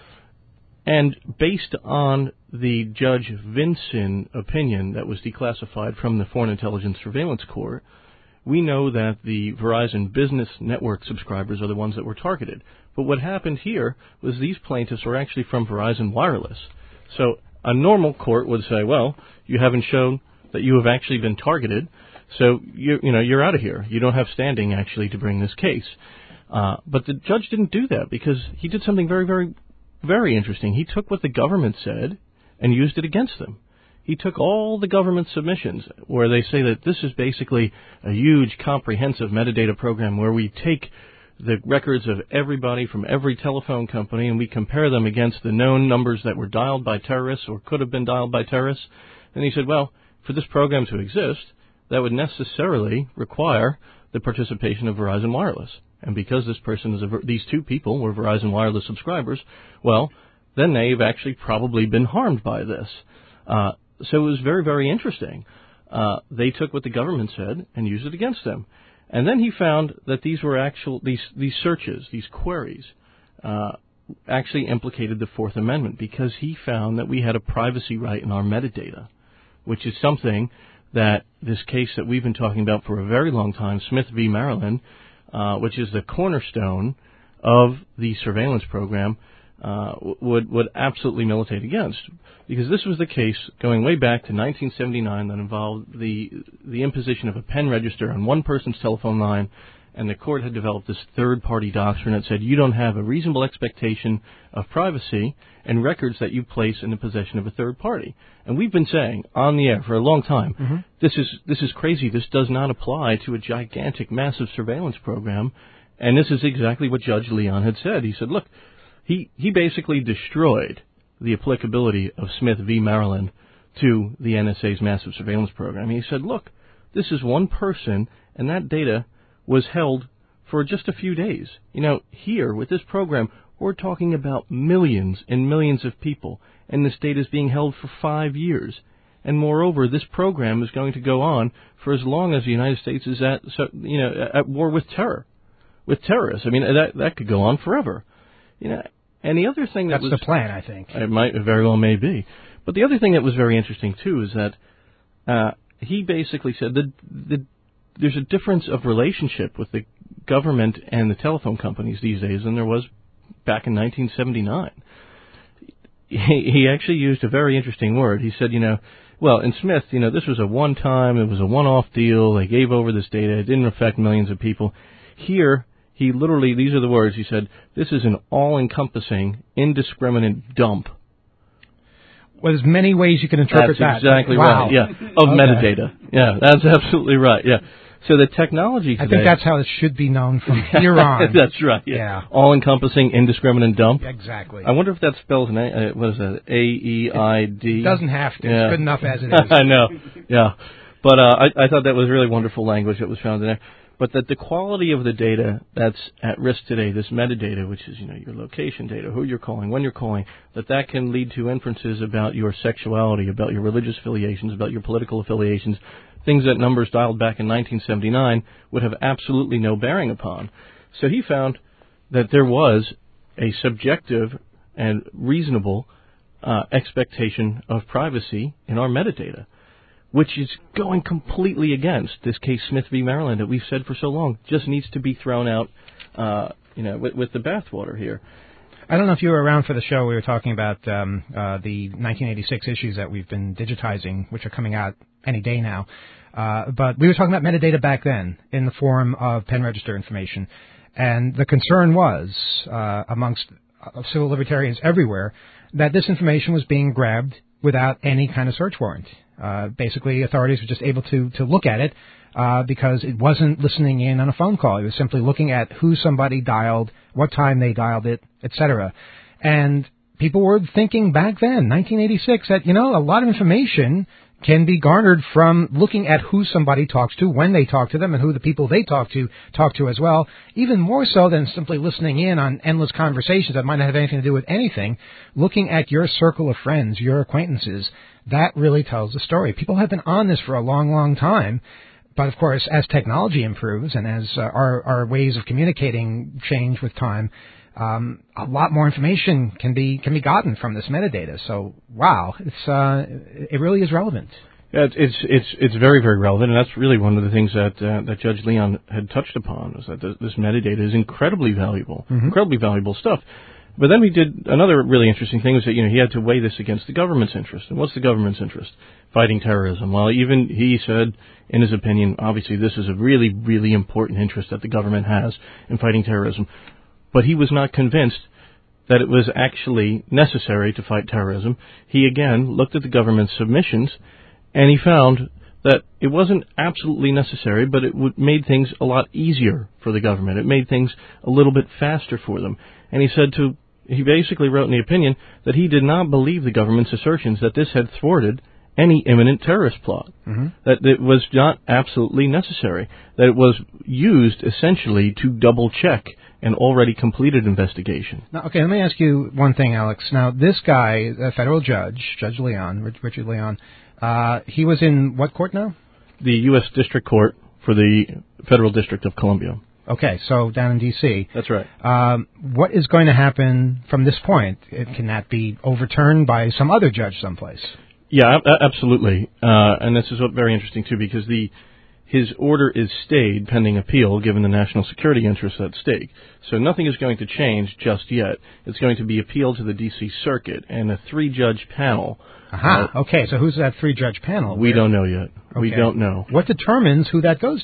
Speaker 7: And based on the Judge Vinson opinion that was declassified from the Foreign Intelligence Surveillance Court, we know that the Verizon Business Network subscribers are the ones that were targeted. But what happened here was these plaintiffs were actually from Verizon Wireless. So a normal court would say, well, you haven't shown that you have actually been targeted, so you, you know, you're out of here. You don't have standing actually to bring this case. Uh, but the judge didn't do that because he did something very, very Very interesting. He took what the government said and used it against them. He took all the government submissions where they say that this is basically a huge comprehensive metadata program where we take the records of everybody from every telephone company and we compare them against the known numbers that were dialed by terrorists or could have been dialed by terrorists. And he said, well, for this program to exist, that would necessarily require the participation of Verizon Wireless. And because this person is a, these two people were Verizon Wireless subscribers, well, then they've actually probably been harmed by this. Uh, so it was very, very interesting. Uh, they took what the government said and used it against them. And then he found that these were actual these these searches, these queries, uh, actually implicated the Fourth Amendment because he found that we had a privacy right in our metadata, which is something that this case that we've been talking about for a very long time, Smith v. Maryland, uh, which is the cornerstone of the surveillance program, uh, would would absolutely militate against, because this was the case going way back to nineteen seventy-nine that involved the the imposition of a pen register on one person's telephone line and the court had developed this third-party doctrine that said you don't have a reasonable expectation of privacy and records that you place in the possession of a third party. And we've been saying on the air for a long time, mm-hmm. this is this is crazy. This does not apply to a gigantic, massive surveillance program. And this is exactly what Judge Leon had said. He said, look, he, he basically destroyed the applicability of Smith v. Maryland to the N S A's massive surveillance program. He said, look, this is one person, and that data was held for just a few days. You know, here, with this program, we're talking about millions and millions of people, and this data is being held for five years. And moreover, this program is going to go on for as long as the United States is at, so, you know, at war with terror, with terrorists. I mean, that that could go on forever. You know, and the other thing that
Speaker 2: That's
Speaker 7: was...
Speaker 2: That's the plan, I think.
Speaker 7: It might, it very well may be. But the other thing that was very interesting, too, is that uh, he basically said that the, there's a difference of relationship with the government and the telephone companies these days than there was back in nineteen seventy-nine. He, he actually used a very interesting word. He said, you know, well, in Smith, you know, this was a one-time, it was a one-off deal. They gave over this data. It didn't affect millions of people. Here, he literally, these are the words, he said, this is an all-encompassing, indiscriminate dump.
Speaker 2: Well, there's many ways you can interpret
Speaker 7: that's
Speaker 2: that.
Speaker 7: exactly
Speaker 2: wow.
Speaker 7: right, yeah, of
Speaker 2: okay.
Speaker 7: metadata. Yeah, that's absolutely right, yeah. So the technology today...
Speaker 2: I think that's how it should be known from here on.
Speaker 7: That's right, yeah. yeah. All-encompassing, indiscriminate dump.
Speaker 2: Exactly.
Speaker 7: I wonder if that spells, an a, uh, what is that, A E I D?
Speaker 2: It doesn't have to.
Speaker 7: Yeah.
Speaker 2: It's good enough as it is.
Speaker 7: I know, yeah. But uh, I, I thought that was really wonderful language that was found in there. But that the quality of the data that's at risk today, this metadata, which is, you know, your location data, who you're calling, when you're calling, that that can lead to inferences about your sexuality, about your religious affiliations, about your political affiliations, things that numbers dialed back in nineteen seventy-nine would have absolutely no bearing upon. So he found that there was a subjective and reasonable uh, expectation of privacy in our metadata, which is going completely against this case Smith v. Maryland that we've said for so long. Just needs to be thrown out, uh, you know, with, with the bathwater here.
Speaker 2: I don't know if you were around for the show. We were talking about um, uh, the nineteen eighty-six issues that we've been digitizing, which are coming out any day now. Uh, but we were talking about metadata back then in the form of pen register information. And the concern was, uh, amongst uh, civil libertarians everywhere, that this information was being grabbed without any kind of search warrant. Uh, basically, authorities were just able to, to look at it uh, because it wasn't listening in on a phone call. It was simply looking at who somebody dialed, what time they dialed it, et cetera. And people were thinking back then, nineteen eighty-six, that, you know, a lot of information can be garnered from looking at who somebody talks to, when they talk to them, and who the people they talk to talk to as well, even more so than simply listening in on endless conversations that might not have anything to do with anything. Looking at your circle of friends, your acquaintances, that really tells the story. People have been on this for a long, long time. But, of course, as technology improves and as uh, our, our ways of communicating change with time, um, a lot more information can be can be gotten from this metadata. So, wow, it's uh, it really is relevant.
Speaker 7: Yeah, it's it's it's it's very very relevant, and that's really one of the things that uh, that Judge Leon had touched upon, was that this, this metadata is incredibly valuable, mm-hmm. incredibly valuable stuff. But then we did another really interesting thing, was that, you know, he had to weigh this against the government's interest. And what's the government's interest? Fighting terrorism. Well, even he said, in his opinion, obviously this is a really, really important interest that the government has in fighting terrorism. But he was not convinced that it was actually necessary to fight terrorism. He, again, looked at the government's submissions, and he found that it wasn't absolutely necessary, but it would, made things a lot easier for the government. It made things a little bit faster for them. And he said to He basically wrote in the opinion that he did not believe the government's assertions that this had thwarted any imminent terrorist plot, mm-hmm. that it was not absolutely necessary, that it was used essentially to double-check an already completed investigation.
Speaker 2: Now, okay, let me ask you one thing, Alex. Now, this guy, a federal judge, Judge Leon, Richard Leon, uh, he was in what court now?
Speaker 7: The U S District Court for the Federal District of Columbia.
Speaker 2: Okay, so down in D C
Speaker 7: That's right.
Speaker 2: Um, what is going to happen from this point? It, can that be overturned by some other judge someplace?
Speaker 7: Yeah, a- absolutely. Uh, and this is what very interesting, too, because the his order is stayed pending appeal, given the national security interests at stake. So nothing is going to change just yet. It's going to be appealed to the D C Circuit, and a three-judge panel.
Speaker 2: Aha, uh, okay, so who's that three-judge panel?
Speaker 7: We
Speaker 2: Where?
Speaker 7: don't know yet.
Speaker 2: Okay.
Speaker 7: We don't know.
Speaker 2: What determines who that goes to?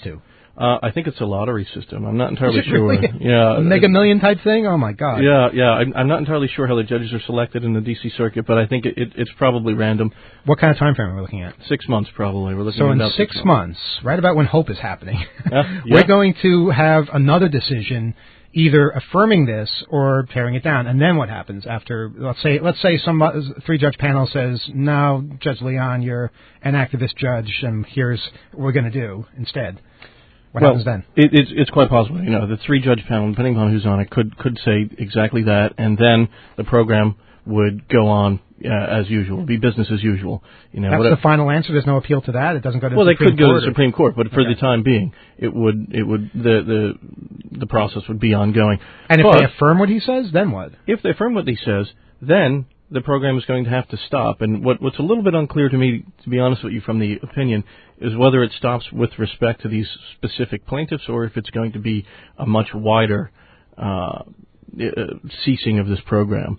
Speaker 7: Uh, I think it's a lottery system. I'm not entirely
Speaker 2: Is it
Speaker 7: sure.
Speaker 2: really?
Speaker 7: Yeah,
Speaker 2: A Mega Million type thing? Oh, my God.
Speaker 7: Yeah, yeah. I'm, I'm not entirely sure how the judges are selected in the D C circuit, but I think it, it, it's probably random.
Speaker 2: What kind of time frame are we looking at?
Speaker 7: Six months, probably. We're looking
Speaker 2: So
Speaker 7: at
Speaker 2: in
Speaker 7: about
Speaker 2: six months, right about when hope is happening,
Speaker 7: Yeah,
Speaker 2: we're
Speaker 7: yeah.
Speaker 2: going to have another decision either affirming this or tearing it down. And then what happens after, let's say, let's say some uh, three-judge panel says, no, Judge Leon, you're an activist judge, and here's what we're going to do instead. What
Speaker 7: well,
Speaker 2: happens then?
Speaker 7: It, it's, it's quite possible. You know, the three-judge panel, depending on who's on it, could could say exactly that, and then the program would go on uh, as usual, be business as usual. You know,
Speaker 2: That's
Speaker 7: whatever.
Speaker 2: the final answer. There's no appeal to that. It doesn't go to
Speaker 7: Well,
Speaker 2: the
Speaker 7: they
Speaker 2: Supreme
Speaker 7: could go
Speaker 2: Court
Speaker 7: to the
Speaker 2: or-
Speaker 7: Supreme Court, but for
Speaker 2: Okay.
Speaker 7: the time being, it would it would the the the process would be ongoing.
Speaker 2: And if
Speaker 7: But
Speaker 2: they affirm what he says, then what?
Speaker 7: if they affirm what he says, then the program is going to have to stop. And what, what's a little bit unclear to me, to be honest with you, from the opinion, is whether it stops with respect to these specific plaintiffs or if it's going to be a much wider uh, uh, ceasing of this program.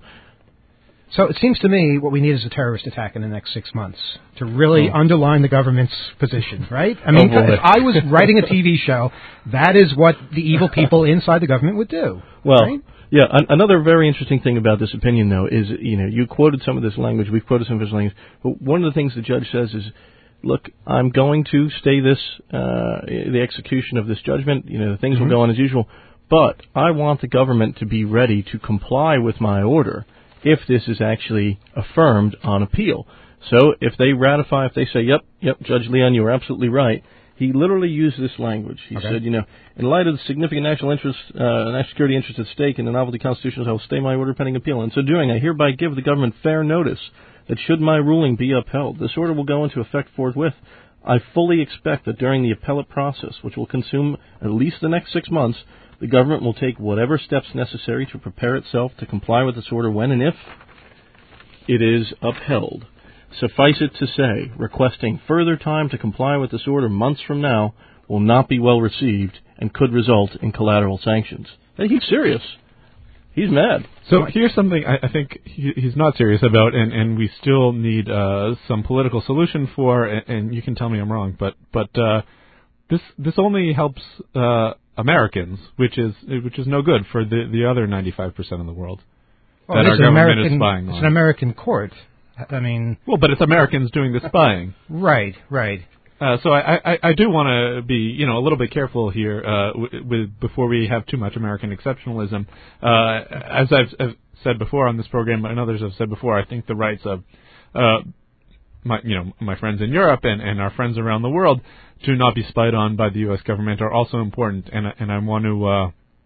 Speaker 2: So it seems to me what we need is a terrorist attack in the next six months to really
Speaker 7: Oh.
Speaker 2: underline the government's position, right? I mean,
Speaker 7: Oh, boy.
Speaker 2: if I was writing a T V show, that is what the evil people inside the government would do.
Speaker 7: Well,
Speaker 2: right?
Speaker 7: yeah, an- another very interesting thing about this opinion, though, is, you know, you quoted some of this language, we've quoted some of this language, but one of the things the judge says is, look, I'm going to stay this, uh, the execution of this judgment, you know, things
Speaker 2: Mm-hmm.
Speaker 7: will go on as usual, but I want the government to be ready to comply with my order if this is actually affirmed on appeal. So if they ratify, if they say, yep, yep, Judge Leon, you were absolutely right, he literally used this language. He
Speaker 2: Okay.
Speaker 7: said, you know, in light of the significant national interest, uh, national security interest at stake in the novelty constitutions, I will stay my order pending appeal. In so doing, I hereby give the government fair notice that should my ruling be upheld, this order will go into effect forthwith. I fully expect that during the appellate process, which will consume at least the next six months, the government will take whatever steps necessary to prepare itself to comply with this order when and if it is upheld. Suffice it to say, requesting further time to comply with this order months from now will not be well received and could result in collateral sanctions. Hey, he's serious. He's mad.
Speaker 4: So here's something I, I think he, he's not serious about, and, and we still need uh, some political solution for. And, and you can tell me I'm wrong, but but uh, this this only helps uh, Americans, which is which is no good for the the other ninety-five percent of the world
Speaker 2: Well,
Speaker 4: that
Speaker 2: it's
Speaker 4: our
Speaker 2: an
Speaker 4: government
Speaker 2: American,
Speaker 4: is spying
Speaker 2: It's
Speaker 4: on.
Speaker 2: an American court. I mean,
Speaker 4: Well, but it's Americans doing the spying.
Speaker 2: right, right.
Speaker 4: Uh, so I, I, I do want to be, you know, a little bit careful here uh, with, with before we have too much American exceptionalism. Uh, as I've, I've said before on this program, and others have said before, I think the rights of uh, my, you know, my friends in Europe and, and our friends around the world to not be spied on by the U S government are also important, and and I want to uh,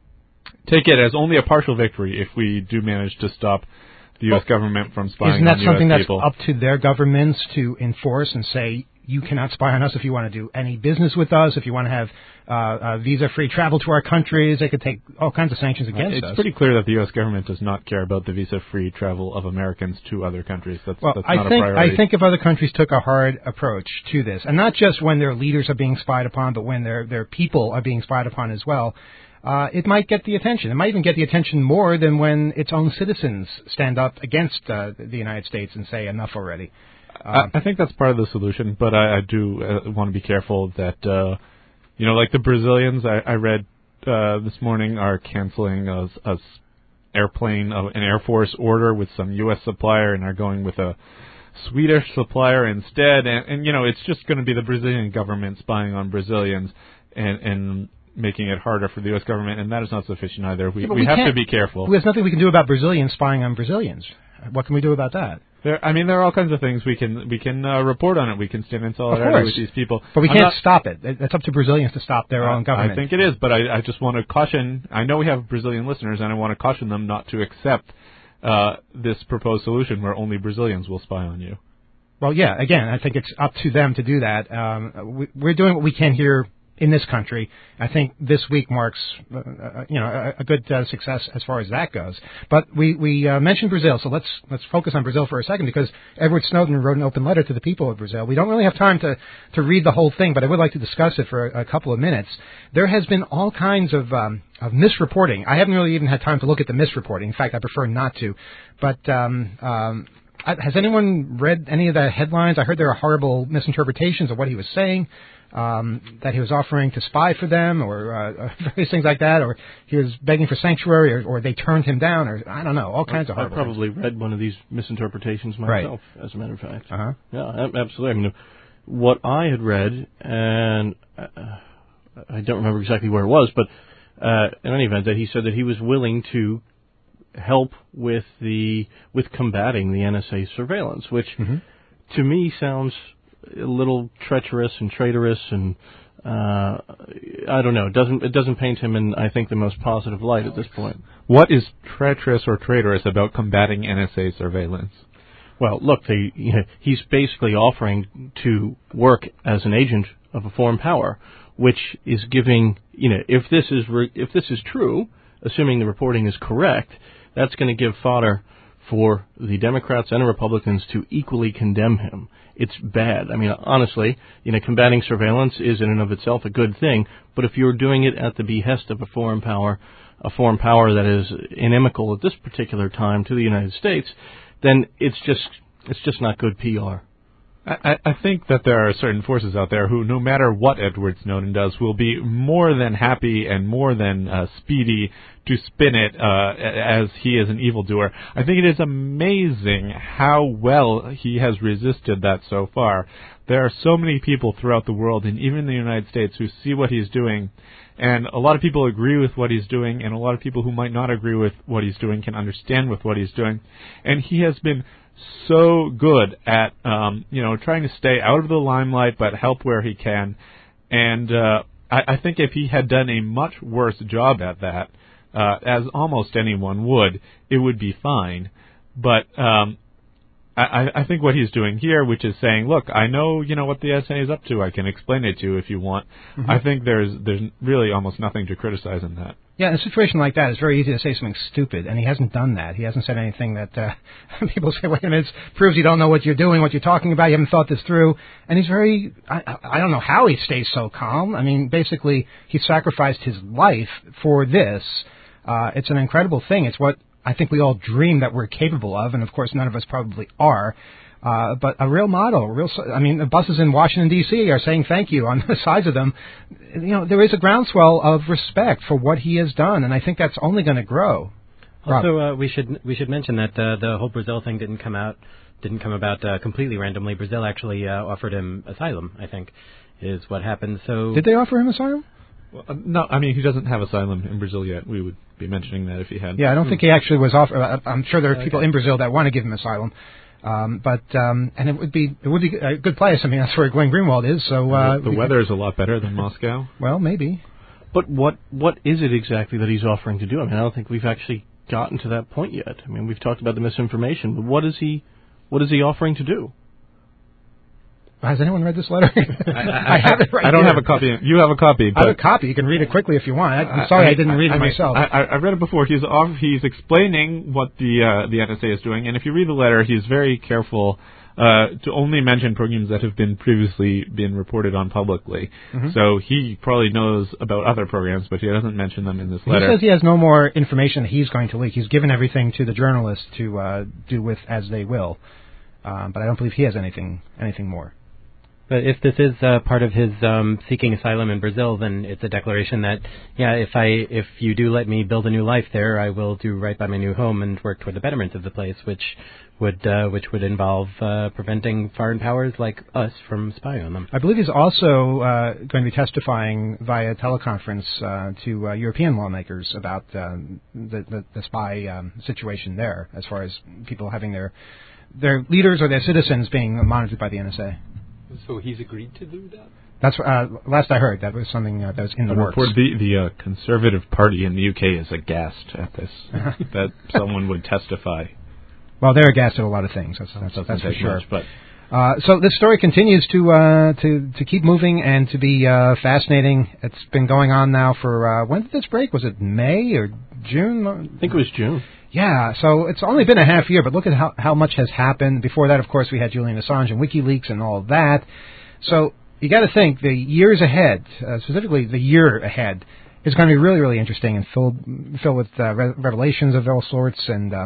Speaker 4: take it as only a partial victory if we do manage to stop the U S
Speaker 2: Well,
Speaker 4: government from spying
Speaker 2: Isn't that
Speaker 4: on
Speaker 2: something
Speaker 4: U S
Speaker 2: that's
Speaker 4: people.
Speaker 2: up to their governments to enforce and say, you cannot spy on us if you want to do any business with us, if you want to have uh, uh, visa-free travel to our countries? They could take all kinds of sanctions against
Speaker 4: It's
Speaker 2: us.
Speaker 4: pretty clear that the U S government does not care about the visa-free travel of Americans to other countries. That's,
Speaker 2: Well,
Speaker 4: that's
Speaker 2: I
Speaker 4: not
Speaker 2: think
Speaker 4: a priority.
Speaker 2: I think if other countries took a hard approach to this, and not just when their leaders are being spied upon, but when their their people are being spied upon as well, uh, it might get the attention. It might even get the attention more than when its own citizens stand up against uh, the United States and say enough already.
Speaker 4: I, I think that's part of the solution, but I, I do uh, want to be careful that, uh, you know, like the Brazilians, I, I read uh, this morning, are canceling a, a s- airplane, uh, an Air Force order with some U S supplier, and are going with a Swedish supplier instead. And, and you know, it's just going to be the Brazilian government spying on Brazilians and, and making it harder for the U S government, and that is not sufficient either. We,
Speaker 2: Yeah, but
Speaker 4: we,
Speaker 2: we
Speaker 4: have to
Speaker 2: can't-
Speaker 4: be careful.
Speaker 2: There's nothing we can do about Brazilians spying on Brazilians. What can we do about that?
Speaker 4: There, I mean, there are all kinds of things we can we can uh, report on it. We can stand in solidarity
Speaker 2: course.
Speaker 4: with these people.
Speaker 2: But we
Speaker 4: I'm
Speaker 2: can't
Speaker 4: not-
Speaker 2: stop it. It- It's up to Brazilians to stop their own government.
Speaker 4: I think it is, but I, I just want to caution. I know we have Brazilian listeners, and I want to caution them not to accept uh, this proposed solution where only Brazilians will spy on you.
Speaker 2: Well, yeah, again, I think it's up to them to do that. Um, we, we're doing what we can here in this country. I think this week marks, uh, uh, you know, a, a good uh, success as far as that goes. But we we uh, mentioned Brazil, so let's let's focus on Brazil for a second, because Edward Snowden wrote an open letter to the people of Brazil. We don't really have time to to read the whole thing, but I would like to discuss it for a, a couple of minutes. There has been all kinds of um, of misreporting. I haven't really even had time to look at the misreporting. In fact, I prefer not to. But um, um, Uh, has anyone read any of the headlines? I heard there are horrible misinterpretations of what he was saying, um, that he was offering to spy for them, or uh, various things like that, or he was begging for sanctuary, or, or they turned him down, or I don't know, all kinds
Speaker 7: I,
Speaker 2: of horrible
Speaker 7: I probably
Speaker 2: things.
Speaker 7: read one of these misinterpretations myself, right. as a matter of fact.
Speaker 2: Uh-huh.
Speaker 7: Yeah, a- absolutely. I mean, what I had read, and uh, I don't remember exactly where it was, but uh, in any event, that he said that he was willing to help with the with combating the N S A surveillance, which
Speaker 2: Mm-hmm.
Speaker 7: to me sounds a little treacherous and traitorous, and uh, I don't know. It doesn't it doesn't paint him in, I think, the most positive light at this point.
Speaker 4: What is treacherous or traitorous about combating N S A surveillance?
Speaker 7: Well, look, they, you know, he's basically offering to work as an agent of a foreign power, which is giving, you know, if this is re- if this is true, assuming the reporting is correct, that's going to give fodder for the Democrats and the Republicans to equally condemn him. It's bad. I mean, honestly, you know, combating surveillance is in and of itself a good thing, but if you're doing it at the behest of a foreign power, a foreign power that is inimical at this particular time to the United States, then it's just it's just not good P R.
Speaker 4: I, I think that there are certain forces out there who, no matter what Edward Snowden does, will be more than happy and more than uh, speedy to spin it uh, as he is an evildoer. I think it is amazing how well he has resisted that so far. There are so many people throughout the world, and even in the United States, who see what he's doing, and a lot of people agree with what he's doing, and a lot of people who might not agree with what he's doing can understand with what he's doing. And he has been so good at, um, you know, trying to stay out of the limelight but help where he can. And uh, I, I think if he had done a much worse job at that, uh, as almost anyone would, it would be fine. But um, I, I think what he's doing here, which is saying, look, I know, you know, what the N S A is up to. I can explain it to you if you want. Mm-hmm. I think there's there's really almost nothing to criticize in that.
Speaker 2: Yeah, in a situation like that, it's very easy to say something stupid, and he hasn't done that. He hasn't said anything that uh, people say, wait a minute, it proves you don't know what you're doing, what you're talking about, you haven't thought this through. And he's very, I, I don't know how he stays so calm. I mean, basically, he sacrificed his life for this. Uh, it's an incredible thing. It's what I think we all dream that we're capable of, and of course none of us probably are. Uh, but a real model, a real. I mean, the buses in Washington, D C are saying thank you on the sides of them. You know, there is a groundswell of respect for what he has done, and I think that's only going to grow.
Speaker 5: Also, uh, we should we should mention that uh, the whole Brazil thing didn't come out didn't come about uh, completely randomly. Brazil actually uh, offered him asylum, I think, is what happened. So
Speaker 2: did they offer him asylum?
Speaker 4: Well, uh, no, I mean, he doesn't have asylum in Brazil yet. We would be mentioning that if he had.
Speaker 2: Yeah, I don't hmm. think he actually was offered. Uh, I'm sure there are
Speaker 5: okay.
Speaker 2: people in Brazil that want to give him asylum. Um, but um, and it would be it would be a good place. I mean, that's where Glenn Greenwald is. So uh,
Speaker 4: the weather is a lot better than Moscow.
Speaker 2: Well, maybe.
Speaker 7: But what what is it exactly that he's offering to do? I mean, I don't think we've actually gotten to that point yet. I mean, we've talked about the misinformation, but what is he what is he offering to do?
Speaker 2: Has anyone read this letter?
Speaker 4: I, I,
Speaker 2: I have it right
Speaker 4: I don't
Speaker 2: here.
Speaker 4: have a copy. You have a copy.
Speaker 2: I have a copy. You can read it quickly if you want. I, I'm sorry I, I didn't read
Speaker 4: I,
Speaker 2: it
Speaker 4: I
Speaker 2: myself.
Speaker 4: I, I, I've read it before. He's off, he's explaining what the uh, the N S A is doing, and if you read the letter, he's very careful uh, to only mention programs that have been previously been reported on publicly. Mm-hmm. So he probably knows about other programs, but he doesn't mention them in this letter.
Speaker 2: He says he has no more information that he's going to leak. He's given everything to the journalists to uh, do with as they will, um, but I don't believe he has anything anything more.
Speaker 5: But if this is uh, part of his um, seeking asylum in Brazil, then it's a declaration that, yeah, if I if you do let me build a new life there, I will do right by my new home and work toward the betterment of the place, which would uh, which would involve uh, preventing foreign powers like us from spying on them.
Speaker 2: I believe he's also uh, going to be testifying via teleconference uh, to uh, European lawmakers about uh, the, the the spy um, situation there, as far as people having their their leaders or their citizens being monitored by the N S A.
Speaker 6: So he's agreed to do that?
Speaker 2: That's uh, last I heard. That was something uh, that was in the, the works.
Speaker 4: Report, the the uh, Conservative Party in the U K is aghast at this, that someone would testify.
Speaker 2: Well, they're aghast at a lot of things. That's that's, that's for sure.
Speaker 4: Much, but
Speaker 2: uh, so this story continues to uh, to to keep moving and to be uh, fascinating. It's been going on now for uh, when did this break? Was it May or June?
Speaker 7: I think it was June.
Speaker 2: Yeah, so it's only been a half year, but look at how, how much has happened. Before that, of course, we had Julian Assange and WikiLeaks and all of that. So you got to think the years ahead, uh, specifically the year ahead, is going to be really, really interesting and filled filled with uh, re- revelations of all sorts. And um,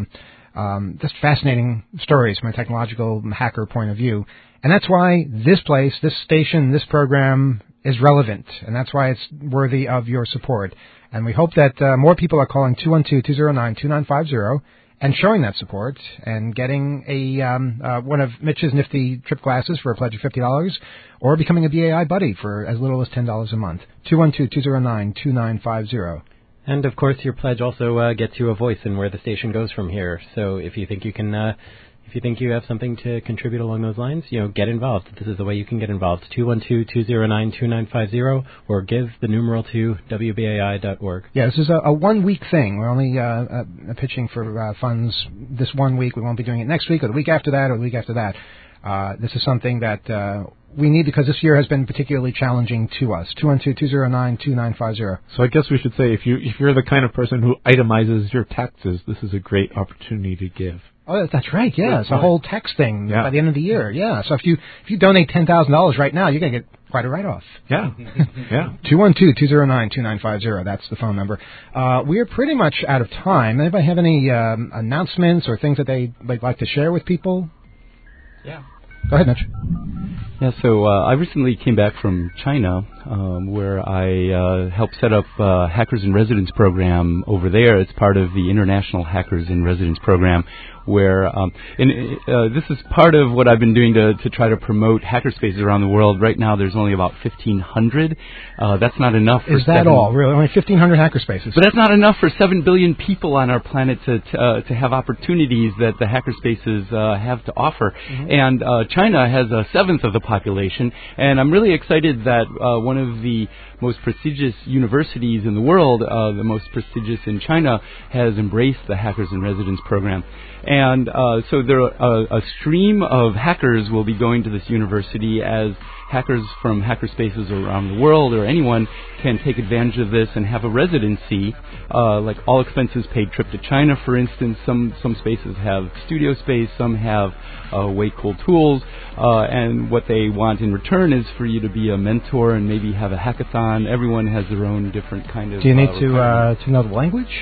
Speaker 2: Um, just fascinating stories from a technological hacker point of view. And that's why this place, this station, this program is relevant. And that's why it's worthy of your support. And we hope that uh, more people are calling two one two, two zero nine, two nine five zero and showing that support and getting a um, uh, one of Mitch's nifty trip glasses for a pledge of fifty dollars or becoming a B A I buddy for as little as ten dollars a month. two one two, two zero nine, two nine five zero.
Speaker 5: And, of course, your pledge also uh, gets you a voice in where the station goes from here. So if you think you can, uh, if you think you have something to contribute along those lines, you know, get involved. This is the way you can get involved. two one two, two zero nine, two nine five zero or give the numeral to W B A I dot org.
Speaker 2: Yeah, this is a, a one-week thing. We're only uh, uh, pitching for uh, funds this one week. We won't be doing it next week or the week after that or the week after that. Uh, this is something that uh, we need because this year has been particularly challenging to us. two one two, two zero nine, two nine five zero.
Speaker 4: So I guess we should say if you if you're the kind of person who itemizes your taxes, this is a great opportunity to give.
Speaker 2: Oh, that's right. Yeah,
Speaker 4: That's
Speaker 2: it's a
Speaker 4: right.
Speaker 2: whole tax thing
Speaker 4: Yeah.
Speaker 2: by the end of the year. Yeah, so if you if you donate ten thousand dollars right now, you're going to get quite a write-off.
Speaker 4: Yeah, yeah.
Speaker 2: two one two, two zero nine, two nine five zero. That's the phone number. Uh, we are pretty much out of time. Anybody have any um, announcements or things that they, they'd like to share with people?
Speaker 6: Yeah.
Speaker 2: Go ahead, Mitch.
Speaker 6: Yeah, so uh, I recently came back from China, um, where I uh, helped set up uh, Hackers in Residence program over there. It's part of the International Hackers in Residence program, where um, and uh, this is part of what I've been doing to, to try to promote hackerspaces around the world. Right now, there's only about fifteen hundred. Uh, that's not enough. For
Speaker 2: Is that
Speaker 6: seven,
Speaker 2: all? Really, only fifteen hundred hackerspaces.
Speaker 6: But that's not enough for seven billion people on our planet to to, uh, to have opportunities that the hackerspaces uh, have to offer. Mm-hmm. And uh, China has a seventh of the population, and I'm really excited that uh, one of the most prestigious universities in the world, uh, the most prestigious in China, has embraced the Hackers in Residence program. And uh, so there are a, a stream of hackers will be going to this university as hackers from hackerspaces around the world or anyone can take advantage of this and have a residency, uh, like all expenses paid trip to China, for instance. Some some spaces have studio space, some have uh, way cool tools, uh, and what they want in return is for you to be a mentor and maybe have a hackathon. Everyone has their own different kind of.
Speaker 2: Do you need
Speaker 6: uh,
Speaker 2: to uh, to know the language?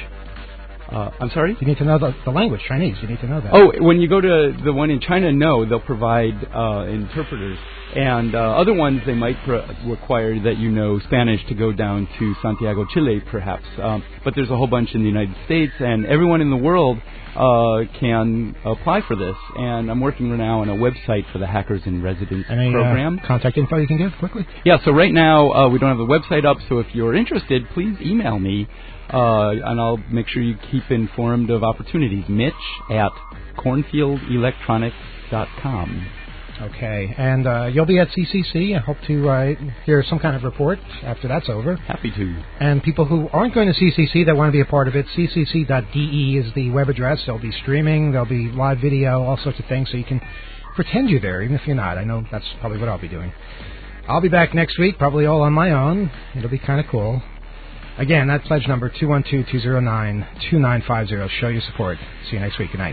Speaker 6: Uh, I'm sorry?
Speaker 2: You need to know the, the language, Chinese. You need to know that.
Speaker 6: Oh, when you go to the one in China, no, they'll provide uh, interpreters. And uh, other ones, they might pr- require that you know Spanish to go down to Santiago, Chile, perhaps. Um, but there's a whole bunch in the United States, and everyone in the world uh, can apply for this. And I'm working now on a website for the Hackers in Residence
Speaker 2: Any,
Speaker 6: program.
Speaker 2: Uh, contact info you can give quickly?
Speaker 6: Yeah, so right now uh, we don't have the website up, so if you're interested, please email me. Uh, and I'll make sure you keep informed of opportunities. Mitch at cornfield electronics dot com.
Speaker 2: Okay, and uh, you'll be at C C C. I hope to uh, hear some kind of report after that's over.
Speaker 6: Happy to.
Speaker 2: And people who aren't going to C C C that want to be a part of it, c c c dot d e is the web address. There'll be streaming, there'll be live video, all sorts of things, so you can pretend you're there, even if you're not. I know that's probably what I'll be doing. I'll be back next week, probably all on my own. It'll be kind of cool. Again, that pledge number, two one two, two zero nine, two nine five zero. Show your support. See you next week. Good night.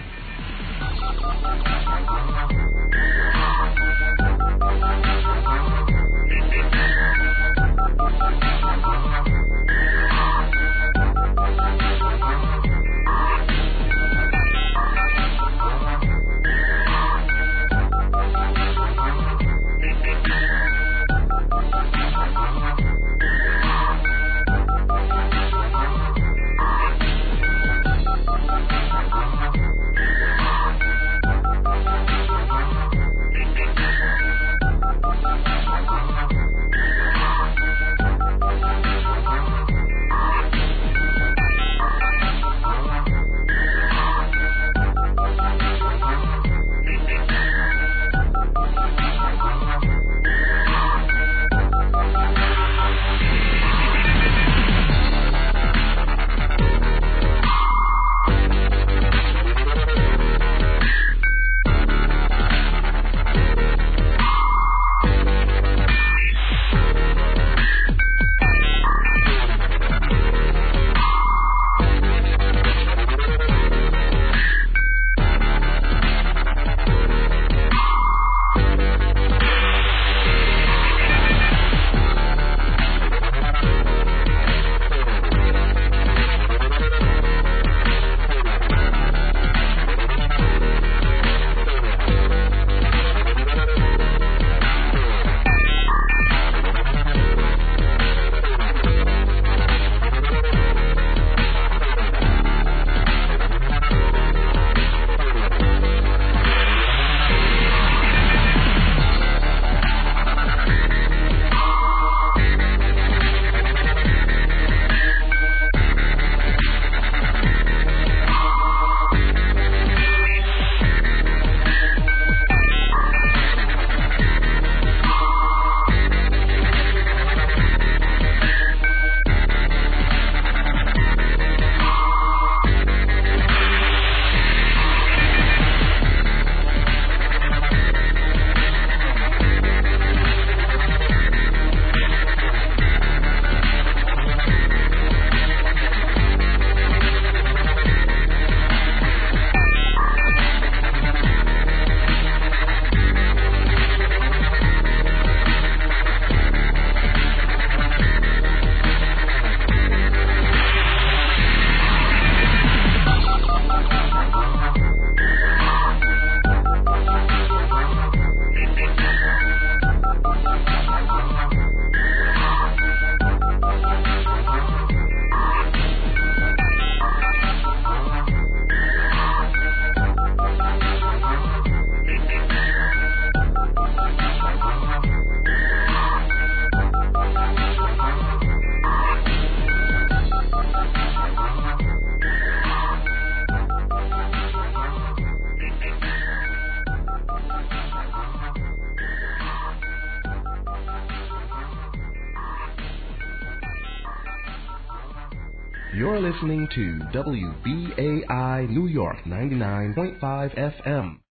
Speaker 8: You're listening to W B A I New York ninety-nine point five F M.